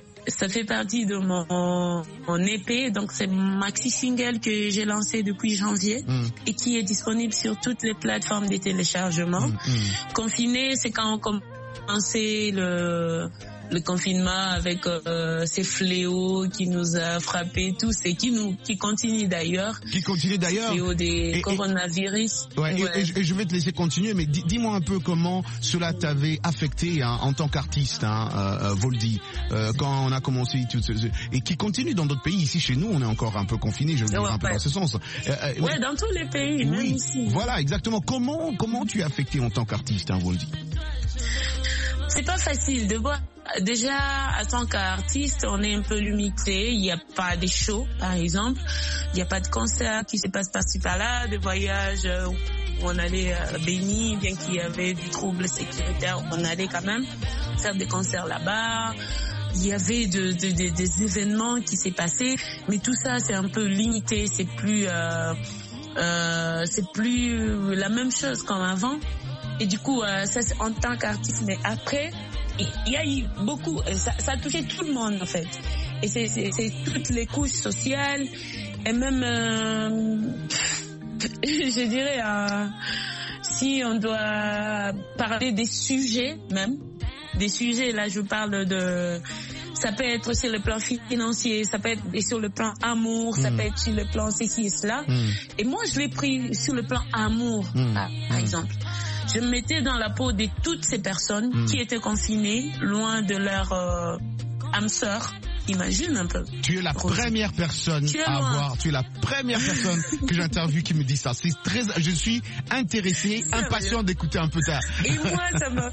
mon EP. Donc, c'est mon maxi single que j'ai lancé depuis janvier et qui est disponible sur toutes les plateformes de téléchargement. Confiné, c'est quand on commençait le confinement avec ces fléaux qui nous a frappés tous et qui continue d'ailleurs. Fléaux des coronavirus. Ouais. Et je vais te laisser continuer, mais dis-moi un peu comment cela t'avait affecté en tant qu'artiste, Voldy, quand on a commencé et qui continue dans d'autres pays. Ici chez nous, on est encore un peu confinés, je veux dire un peu dans ce sens. Ouais, dans tous les pays, même ici. Voilà, exactement. Comment tu es affecté en tant qu'artiste, Voldy? C'est pas facile de voir. Déjà, en tant qu'artiste, on est un peu limité. Il n'y a pas de shows, par exemple. Il n'y a pas de concerts qui se passent par-ci par-là, de voyages où on allait à Béni, bien qu'il y avait du trouble sécuritaire, on allait quand même faire des concerts là-bas. Il y avait des événements qui s'est passé, mais tout ça, c'est un peu limité. C'est plus c'est plus la même chose comme avant. Et du coup, ça c'est en tant qu'artiste. Mais après, il y a eu beaucoup, ça a touché tout le monde en fait. Et c'est toutes les couches sociales et même, je dirais, si on doit parler des sujets même, des sujets, là je parle de... Ça peut être sur le plan financier, ça peut être sur le plan amour, ça peut être sur le plan ceci et cela. Et moi, je l'ai pris sur le plan amour, par exemple. Je me mettais dans la peau de toutes ces personnes qui étaient confinées, loin de leur âme sœur. Imagine un peu. Tu es la première personne à avoir, tu es la première personne que j'interviewe qui me dit ça. C'est très, je suis intéressé, impatient d'écouter un peu ta... Et moi, ça m'a...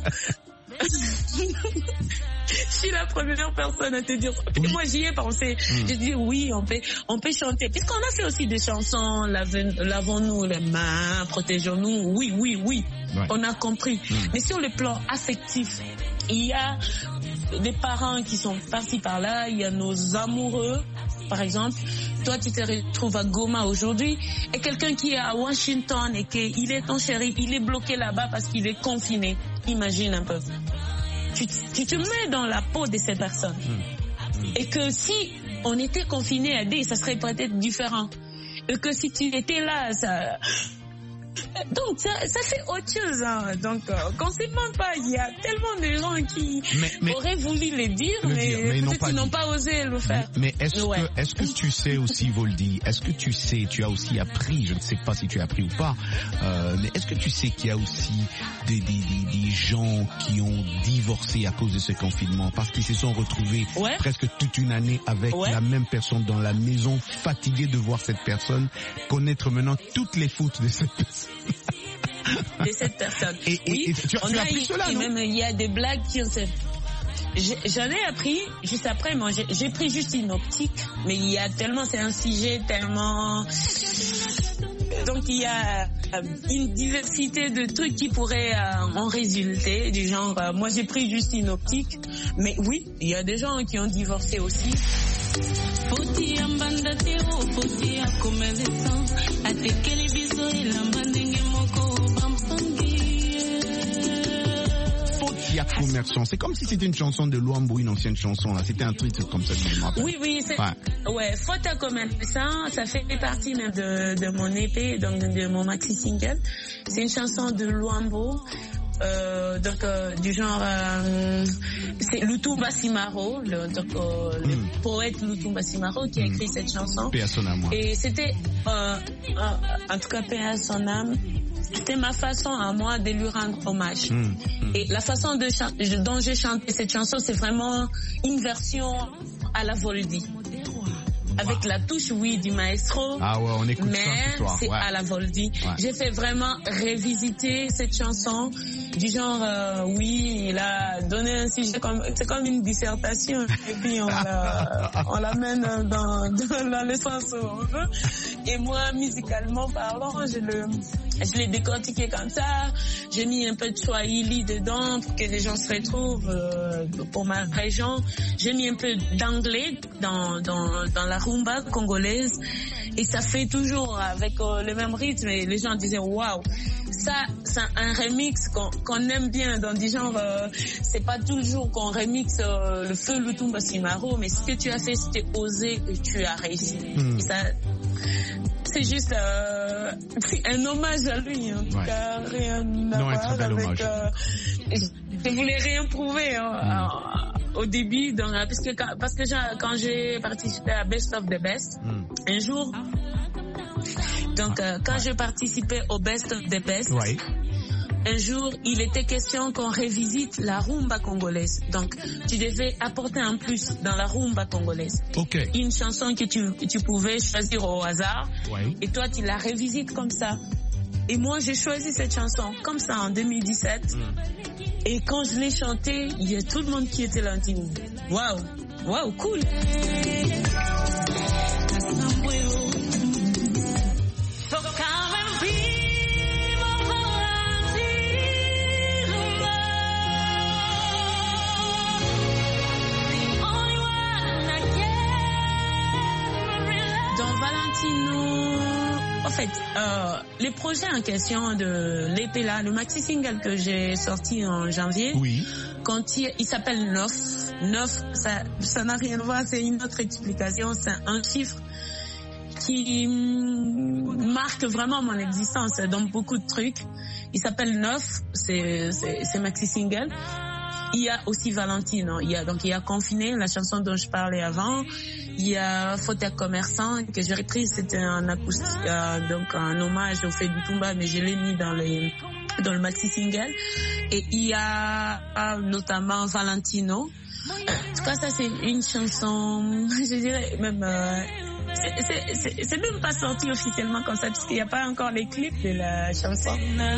Je suis la première personne à te dire. Oui. Moi, j'y ai pensé. J'ai dit oui, on peut chanter. Puisqu'on a fait aussi des chansons, lavons-nous les mains, protégeons-nous. Oui. Ouais. On a compris. Mais sur le plan affectif, il y a des parents qui sont partis par là. Il y a nos amoureux, par exemple. Toi, tu te retrouves à Goma aujourd'hui. Et quelqu'un qui est à Washington et qu'il est ton chéri, il est bloqué là-bas parce qu'il est confiné. Imagine un peu. Tu te mets dans la peau de ces personnes. Et que si on était confiné à D, ça serait peut-être différent. Et que si tu étais là, ça... Donc ça fait autre chose. Hein. Donc qu'on se ment pas, il y a tellement de gens qui auraient voulu le dire, mais peut-être qu'ils n'ont pas osé le faire. Mais est-ce que tu sais aussi, Voldy, est-ce que tu sais, tu as aussi appris, je ne sais pas si tu as appris ou pas, mais est-ce que tu sais qu'il y a aussi des gens qui ont divorcé à cause de ce confinement parce qu'ils se sont retrouvés presque toute une année avec la même personne dans la maison, fatigués de voir cette personne, connaître maintenant toutes les fautes de cette personne. De cette personne. Et tu as appris cela, non? Même il y a des blagues qui ont... J'en ai appris juste après. Moi, j'ai pris juste une optique, mais il y a tellement, c'est un sujet tellement... Donc il y a une diversité de trucs qui pourraient en résulter, du genre, moi j'ai pris juste une optique, mais oui, il y a des gens qui ont divorcé aussi. Commerçant. C'est comme si c'était une chanson de Luambo, une ancienne chanson là. C'était un truc comme ça. Oui, c'est faute à commerçant, ça fait partie même de mon EP, donc de mon maxi single. C'est une chanson de Luambo. Du genre c'est Lutumba Simaro, le poète Lutumba Simaro qui a écrit cette chanson. Paix à son âme. Et c'était en tout cas paix à son âme. C'était ma façon à moi de lui rendre hommage. Et la façon dont j'ai chanté cette chanson, c'est vraiment une version à la Voldy. Avec la touche, du maestro. Ah ouais, on écoute mais ça ce soir. C'est à la Voldy. J'ai fait vraiment révisiter cette chanson du genre, il a donné un sujet c'est comme une dissertation et puis on l'amène dans le sens où on veut. Et moi, musicalement parlant, je l'ai décortiqué comme ça. J'ai mis un peu de Swahili dedans pour que les gens se retrouvent pour ma région. J'ai mis un peu d'anglais dans la rumba congolaise et ça fait toujours avec le même rythme et les gens disaient waouh, ça c'est un remix qu'on aime bien dans des genres, c'est pas toujours qu'on remixe le feu Lutumba Simaro, mais ce que tu as fait c'était osé et tu as réussi. Et ça, c'est juste un hommage à lui, en tout cas, rien à voir avec... je voulais rien prouver au début, donc, parce que quand j'ai participé à Best of the Best, un jour, donc quand je participais au Best of the Best, un jour, il était question qu'on révisite la rumba congolaise. Donc, tu devais apporter un plus dans la rumba congolaise. Une chanson que tu pouvais choisir au hasard. Et toi, tu la revisites comme ça. Et moi, j'ai choisi cette chanson comme ça en 2017. Et quand je l'ai chantée, il y a tout le monde qui était là. On dit, waouh, cool. En fait, les projets en question de l'épée là, le maxi single que j'ai sorti en janvier, oui. Quand il s'appelle 9, ça n'a rien à voir, c'est une autre explication, c'est un chiffre qui marque vraiment mon existence dans beaucoup de trucs. Il s'appelle 9, c'est maxi single. Il y a aussi Valentine, il y a Confiné, la chanson dont je parlais avant. Il y a Faute à commerçant que j'ai reprise, c'était un acoustique, donc un hommage au fait du Tumba, mais je l'ai mis dans le maxi single. Et il y a notamment Valentino. En tout cas, ça c'est une chanson, je dirais même. C'est même pas sorti officiellement comme ça, puisqu'il n'y a pas encore les clips de la chanson.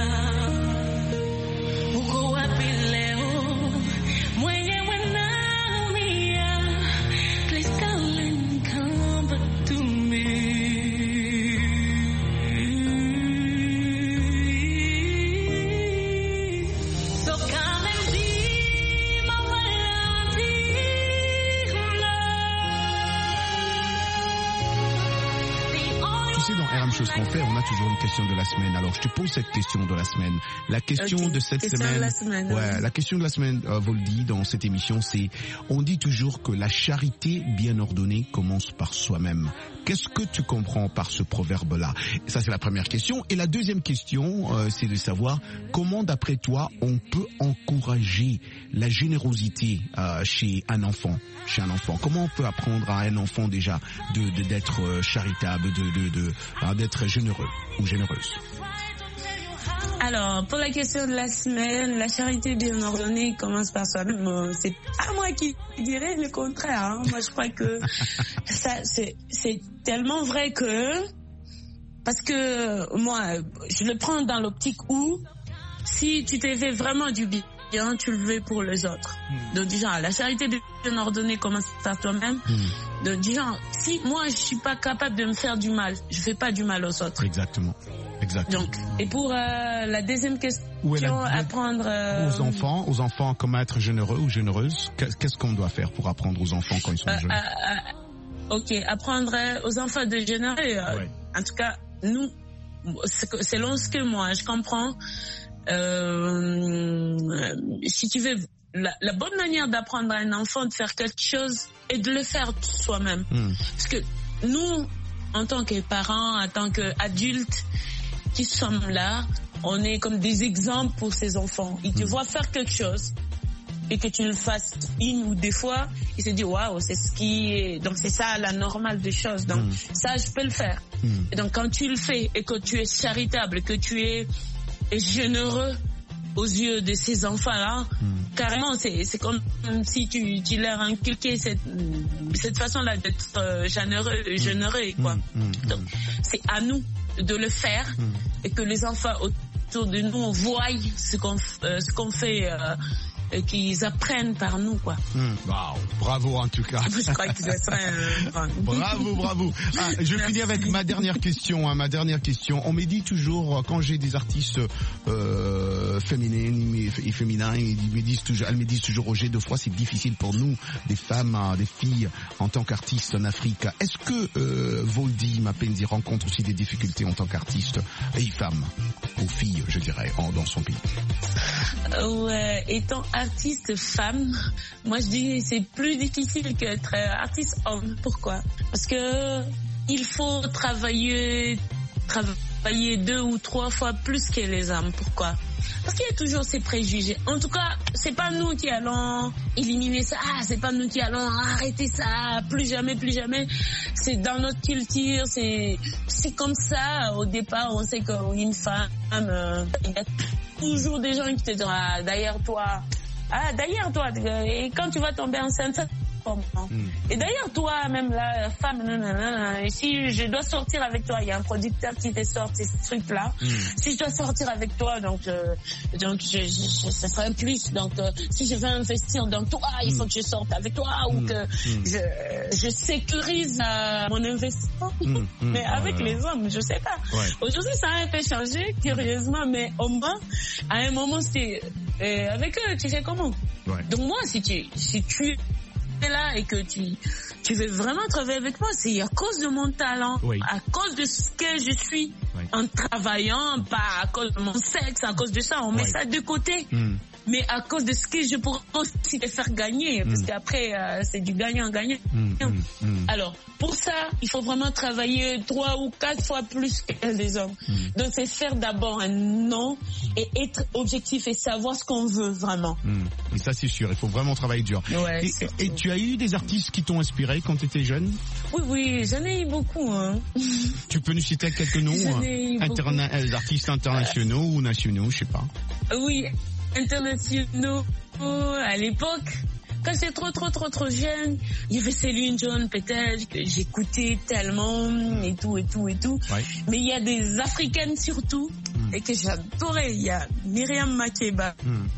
Chose qu'on fait, on a toujours une question de la semaine. Alors, je te pose cette question de la semaine. La question de cette semaine, la question de la semaine, Voldy, dans cette émission, c'est, on dit toujours que la charité bien ordonnée commence par soi-même. Qu'est-ce que tu comprends par ce proverbe-là? Ça, c'est la première question. Et la deuxième question, c'est de savoir comment, d'après toi, on peut encourager la générosité chez un enfant. Comment on peut apprendre à un enfant déjà d'être charitable, d'être généreux ou généreuse? Alors, pour la question de la semaine, la charité bien ordonnée commence par soi-même. C'est pas moi qui dirais le contraire. Hein. Moi, je crois que ça, c'est tellement vrai que... Parce que moi, je le prends dans l'optique où si tu t'es fait vraiment du bien, tu le veux pour les autres. Donc, du genre, la charité bien ordonnée commence par toi-même. Donc, du genre, si moi, je suis pas capable de me faire du mal, je fais pas du mal aux autres. Exactement. Donc, et pour la deuxième question, apprendre aux enfants comment être généreux ou généreuse. Qu'est-ce qu'on doit faire pour apprendre aux enfants quand ils sont jeunes? Ok, apprendre aux enfants de générer. Ouais. En tout cas, nous, selon ce que moi je comprends, si tu veux, la bonne manière d'apprendre à un enfant de faire quelque chose est de le faire soi-même. Parce que nous, en tant que parents, en tant qu'adultes qui sommes là, on est comme des exemples pour ces enfants. Ils te voient faire quelque chose et que tu le fasses une ou deux fois, ils se disent waouh, c'est ce qui est, donc c'est ça la normale des choses. Donc ça, je peux le faire. Et donc quand tu le fais et que tu es charitable, que tu es généreux aux yeux de ces enfants-là, carrément, c'est comme si tu leur inculquais cette façon-là d'être généreux, quoi. Donc, c'est à nous de le faire et que les enfants autour de nous voient ce qu'on fait, et qu'ils apprennent par nous, quoi. Wow, bravo en tout cas. Je crois que ça serait bravo. Je finis avec ma dernière question. On me dit toujours, quand j'ai des artistes féminins, elles me disent toujours, Roger, deux fois c'est difficile pour nous, des femmes, des filles, en tant qu'artistes en Afrique. Est-ce que Voldy Mapenzi rencontre aussi des difficultés en tant qu'artiste et femme, aux filles, je dirais, dans son pays? Ouais, étant artiste femme, moi je dis c'est plus difficile qu'être artiste homme. Pourquoi? Parce que il faut travailler 2 ou 3 fois plus que les hommes. Pourquoi? Parce qu'il y a toujours ces préjugés. En tout cas, c'est pas nous qui allons éliminer ça. C'est pas nous qui allons arrêter ça. Plus jamais. C'est dans notre culture. C'est comme ça. Au départ, on sait qu'une femme, il y a toujours des gens qui te diront d'ailleurs toi. Et quand tu vas tomber enceinte, ça comment? Et d'ailleurs toi même la femme, et si je dois sortir avec toi, il y a un producteur qui te sort ces trucs là, si je dois sortir avec toi, donc ça sera un plus. Donc si je veux investir dans toi, il faut que je sorte avec toi ou que je sécurise mon investissement. Mais avec les hommes, je sais pas. Aujourd'hui ça a un peu changé curieusement, mais au moins à un moment c'était avec eux, tu sais comment. Donc moi si tu là et que tu veux vraiment travailler avec moi, c'est à cause de mon talent, à cause de ce que je suis, en travaillant, pas à cause de mon sexe, à cause de ça, on met ça de côté. Mais à cause de ce que je pourrais aussi te faire gagner, parce qu'après, c'est du gagnant-gagnant. Alors, pour ça, il faut vraiment travailler 3 ou 4 fois plus que les hommes. Donc, c'est faire d'abord un nom et être objectif et savoir ce qu'on veut vraiment. Et ça, c'est sûr, il faut vraiment travailler dur. Ouais, et tu as eu des artistes qui t'ont inspiré quand tu étais jeune? Oui, j'en ai eu beaucoup. Hein. Tu peux nous citer quelques noms d'artistes internationaux ou nationaux, je sais pas. Oui, internationaux à l'époque. Quand j'étais trop jeune, il y avait Céline Dion peut-être que j'écoutais tellement et tout. Mais il y a des Africaines surtout et que j'adorais. Il y a Myriam Makeba.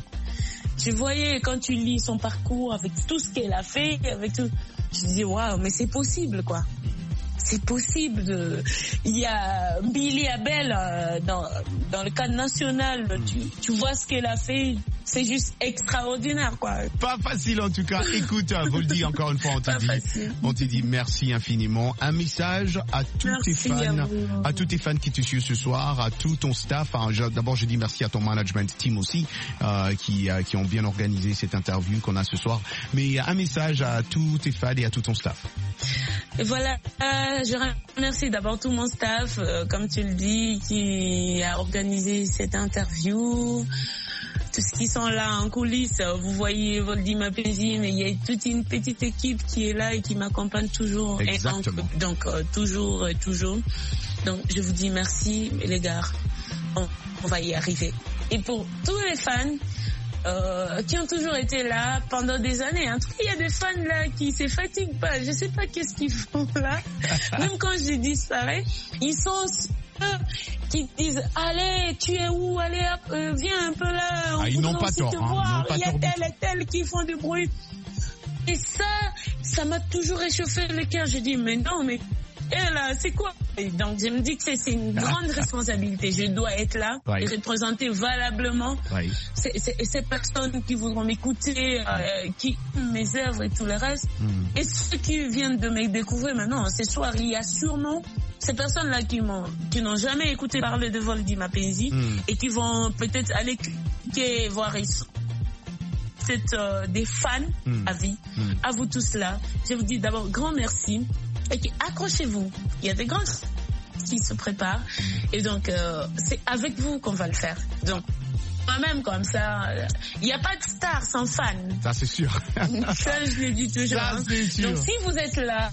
Tu voyais quand tu lis son parcours avec tout ce qu'elle a fait, avec tout, je disais waouh, mais c'est possible quoi. C'est possible. Il y a Billy Abel dans le cadre national. Tu vois ce qu'elle a fait. C'est juste extraordinaire, quoi. Pas facile, en tout cas. Écoute, Voldy, encore une fois, on te dit merci infiniment. Un message à tous tes fans, à tous tes fans qui te suivent ce soir, à tout ton staff. D'abord, je dis merci à ton management team aussi, qui ont bien organisé cette interview qu'on a ce soir. Mais un message à tous tes fans et à tout ton staff. Et voilà, je remercie d'abord tout mon staff, comme tu le dis, qui a organisé cette interview. Tous ceux qui sont là en coulisses, vous voyez Voldy Mapenzi, mais il y a toute une petite équipe qui est là et qui m'accompagne toujours. Exactement. Donc toujours. Donc je vous dis merci les gars, on va y arriver. Et pour tous les fans qui ont toujours été là pendant des années. En tout cas, il y a des fans là qui se fatiguent pas. Je sais pas qu'est-ce qu'ils font là. Même quand je disparais, ils sont qui disent allez, tu es où, allez, viens un peu là. Ils n'ont pas tort. Il y a tel et tel qui font du bruit. Et ça m'a toujours réchauffé le cœur. Je dis mais non, mais là, c'est quoi? Et donc je me dis que c'est une grande responsabilité. Je dois être là et représenter valablement ces personnes qui voudront m'écouter, qui aiment mes œuvres et tout le reste. Et ceux qui viennent de me découvrir maintenant, ce soir, il y a sûrement ces personnes-là qui n'ont jamais écouté parler de Voldy Mapenzi et qui vont peut-être aller cliquer, voir des fans à vie. À vous tous là, je vous dis d'abord grand merci. Et accrochez-vous, il y a des grands qui se préparent et donc c'est avec vous qu'on va le faire. Donc moi-même comme ça, il n'y a pas de star sans fan. Ça c'est sûr. Ça je le dis toujours. Ça, c'est sûr. Donc si vous êtes là,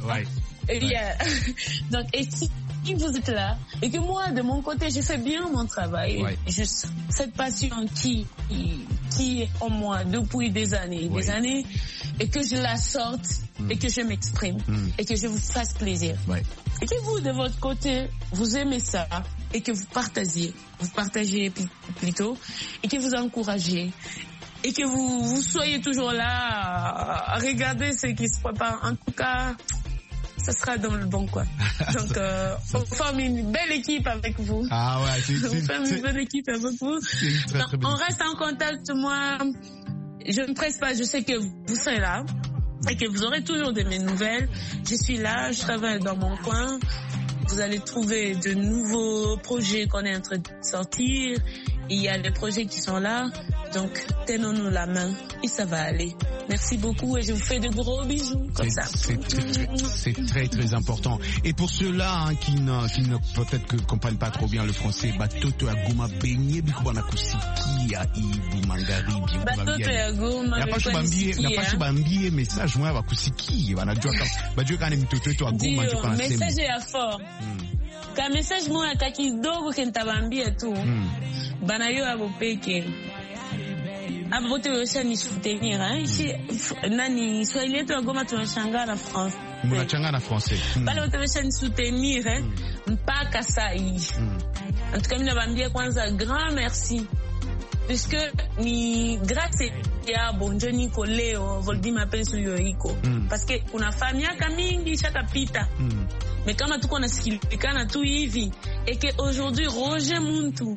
donc et si vous êtes là et que moi de mon côté je fais bien mon travail, juste cette passion qui est en moi depuis des années, et que je la sorte et que je m'exprime et que je vous fasse plaisir. Et que vous, de votre côté, vous aimez ça et que vous partagez plutôt et que vous encouragez et que vous soyez toujours là à regarder ce qui se prépare. En tout cas, ça sera dans le bon coin. Donc, on forme une belle équipe avec vous. Ah ouais, on forme une belle équipe avec vous. Donc, on reste en contact. Moi, je ne presse pas. Je sais que vous serez là et que vous aurez toujours de mes nouvelles. Je suis là, je travaille dans mon coin. Vous allez trouver de nouveaux projets qu'on est en train de sortir. Il y a des projets qui sont là. Donc, tenons-nous la main et ça va aller. Merci beaucoup et je vous fais de gros bisous comme ça. C'est très très important. Et pour ceux-là qui ne peut-être que comprennent pas trop bien le français, batoto ya goma benye bikubana kusiki ya ibu mangari bibu batoto ya goma na pasho bambie message moi ba kusiki banajua bajua kana mtoto wetu wa goma ndio kana sema message ya fort ka message moja ka kidogo kentabambia tu banayo abo peke abo bote wesha ni soutenir ici nani Swahili yetu ya Goma tunashangaa na France mnachangana na français bale bote wesha ni soutenir mpaka saa hii en tout cas mimi nabambia kwanza grand merci puisque ni grâce ya bonjoni ko leo Voldy Mapenzi yo iko parce que kuna miaka mingi shakapita mais kama tuko nasikilikana tu hivi et que aujourd'hui Roger Muntu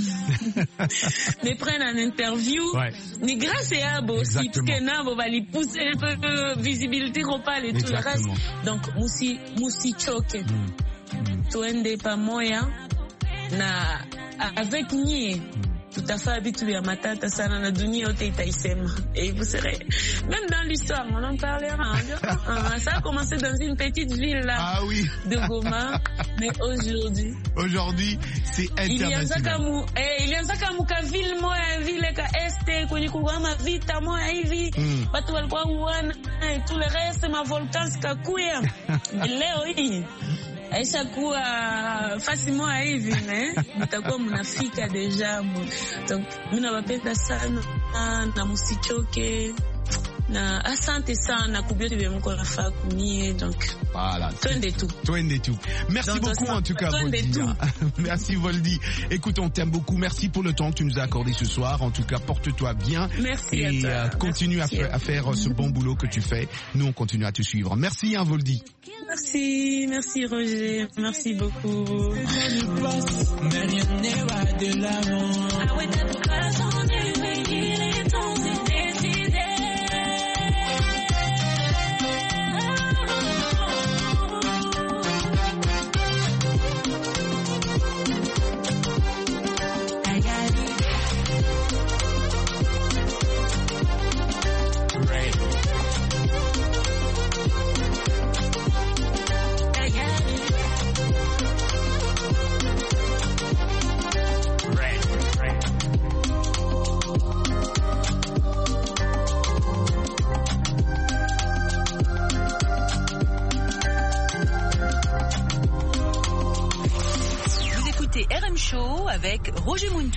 me prenne en interview, ni grâce à abo aussi parce que nabo va lui pousser un peu de visibilité qu'on parle et tout le reste. Donc musi choke tuende pamoja na avec nyie tutafaa vitu vya matata sana na dunia yote itaisema. Et vous serez, même dans l'histoire, on en parlera. Ça a commencé dans une petite ville là, de Goma, mais aujourd'hui, c'est international. Ilianza kama kaville moya vile ka este kwenye kugama vita moya hivi, watu walikuwa uana et tout le reste ma volcan sikakuya. Leo hii aisha kuwa fasi moja hivi mtakuwa mnafika deja. Donc mimi nawapenda sana na msichoke na asante sana kubyote bya mko nafaa kumie. Donc voilà, twende tout. Merci donc, beaucoup en tout cas Voldy. Merci Voldy. Écoute, on t'aime beaucoup. Merci pour le temps que tu nous as accordé ce soir. En tout cas, porte-toi bien. Merci et à toi. Continue à faire ce bon boulot que tu fais. Nous on continue à te suivre. Merci Voldy. Merci Roger, merci beaucoup. RM Show avec Roger Muntu.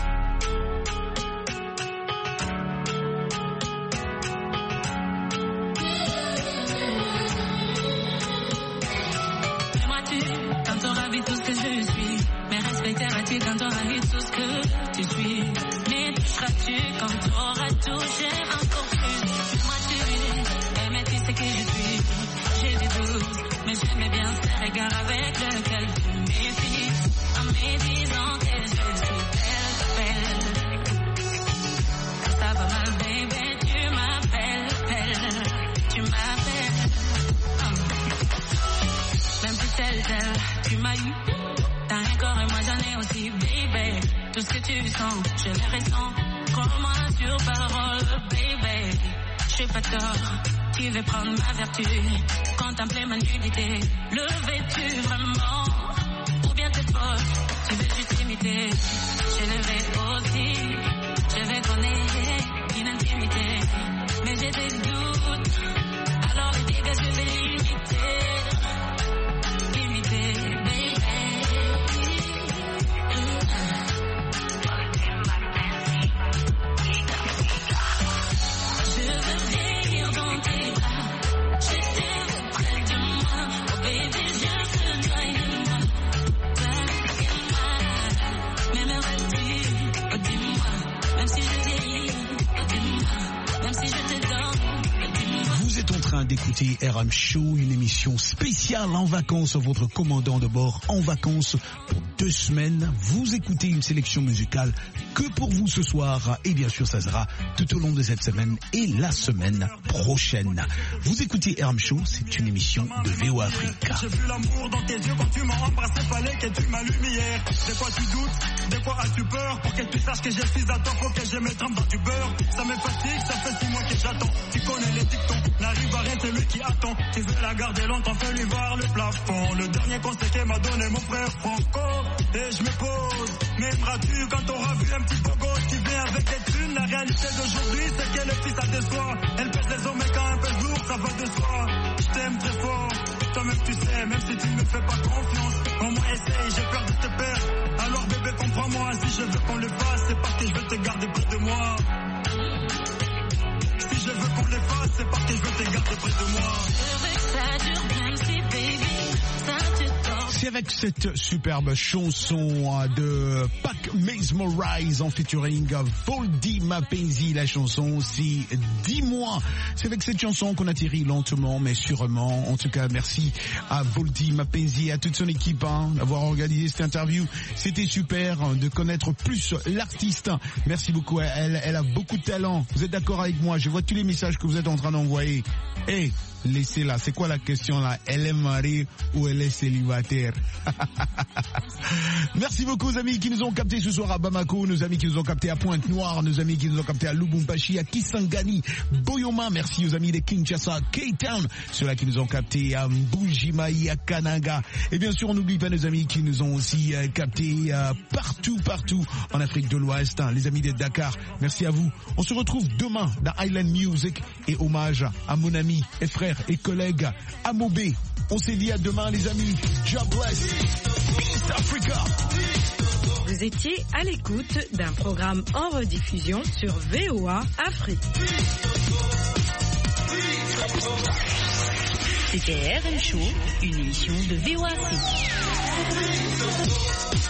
Aimeras-tu quand t'auras vu tout ce que je suis? Mais respecteras-tu quand t'auras vu tout ce que tu suis? M'aimeras-tu quand t'auras touché encore plus? Aimeras-tu aimer tu sais que je suis? J'ai des doutes, mais j'aimais bien ce regard avec lequel tu méfies. En me disant que je suis belle. Ça va mal, baby, tu m'appelles. Même si c'est tu m'as eu. T'as un corps et moi j'en ai aussi, baby. Tout ce que tu sens, je le ressens. Crois-moi sur parole, baby. J'ai pas tort, tu veux prendre ma vertu. Contempler ma nudité. Le veux-tu vraiment? T'es folle, tu veux juste imiter. Je le vais aussi, je vais connaître une intimité. Mais j'ai des doutes, alors les dégâts je vais limiter. Limiter, baby. Je veux venir dans tes bras, je t'aime près de moi. Oh baby, je te dois. Vous êtes en train d'écouter RM Show, une émission spéciale en vacances. Votre commandant de bord en vacances pour 2 semaines. Vous écoutez une sélection musicale que pour vous ce soir. Et bien sûr, ça sera tout au long de cette semaine et la semaine prochaine. Vous écoutez RM Show, c'est une émission de VOA Africa. J'ai vu l'amour dans tes yeux quand tu m'as embrassé, fallait que tu m'allumes lumière. De quoi tu doutes, de quoi as-tu peur? Pour que tu saches que je suis à toi, faut que je me trempe dans du beurre. Ça me fatigue, ça fait 6 mois que j'attends. Tu connais les dictons, n'arrive à rien, c'est lui qui attend. Tu veux la garder longtemps, fais lui voir le plafond. Le dernier conseil que m'a donné mon frère Franco. Et je me pose, m'aimeras-tu quand t'auras vu un petit pogo qui vient avec des thunes? La réalité d'aujourd'hui, c'est que les filles ça déçoit. Elle pèse les hommes et quand un peu lourd, ça va de soi. Je t'aime très fort, toi-même tu sais, même si tu me fais pas confiance. Au moins essaye, j'ai peur de te perdre. Alors bébé, comprends-moi, si je veux qu'on le fasse, c'est parce que je veux te garder près de moi. Si je veux qu'on le fasse, c'est parce que je veux te garder près de moi. Je veux que ça dure, même si baby, ça te torche. C'est avec cette superbe chanson de Pac Mesmerize en featuring Voldy Mapenzi. La chanson, c'est Dis-moi. C'est avec cette chanson qu'on atterrit lentement mais sûrement. En tout cas, merci à Voldy Mapenzi et à toute son équipe d'avoir organisé cette interview. C'était super de connaître plus l'artiste. Merci beaucoup à elle. Elle a beaucoup de talent. Vous êtes d'accord avec moi? Je vois tous les messages que vous êtes en train d'envoyer. Hey, laissez-la. C'est quoi la question là? Elle est mariée ou elle est célibataire? Merci beaucoup aux amis qui nous ont captés ce soir à Bamako, nos amis qui nous ont captés à Pointe-Noire, nos amis qui nous ont captés à Lubumbashi, à Kisangani, Boyoma. Merci aux amis de Kinshasa, K-Town, ceux-là qui nous ont captés à Mbujimayi, à Kananga. Et bien sûr, on n'oublie pas nos amis qui nous ont aussi captés partout en Afrique de l'Ouest. Les amis de Dakar, merci à vous. On se retrouve demain dans Island Music et hommage à mon ami et frère et collègue Amobé. On s'est dit à demain les amis. God bless. Peace Africa. Vous étiez à l'écoute d'un programme en rediffusion sur VOA Afrique. C'était RM Show, une émission de VOA Afrique.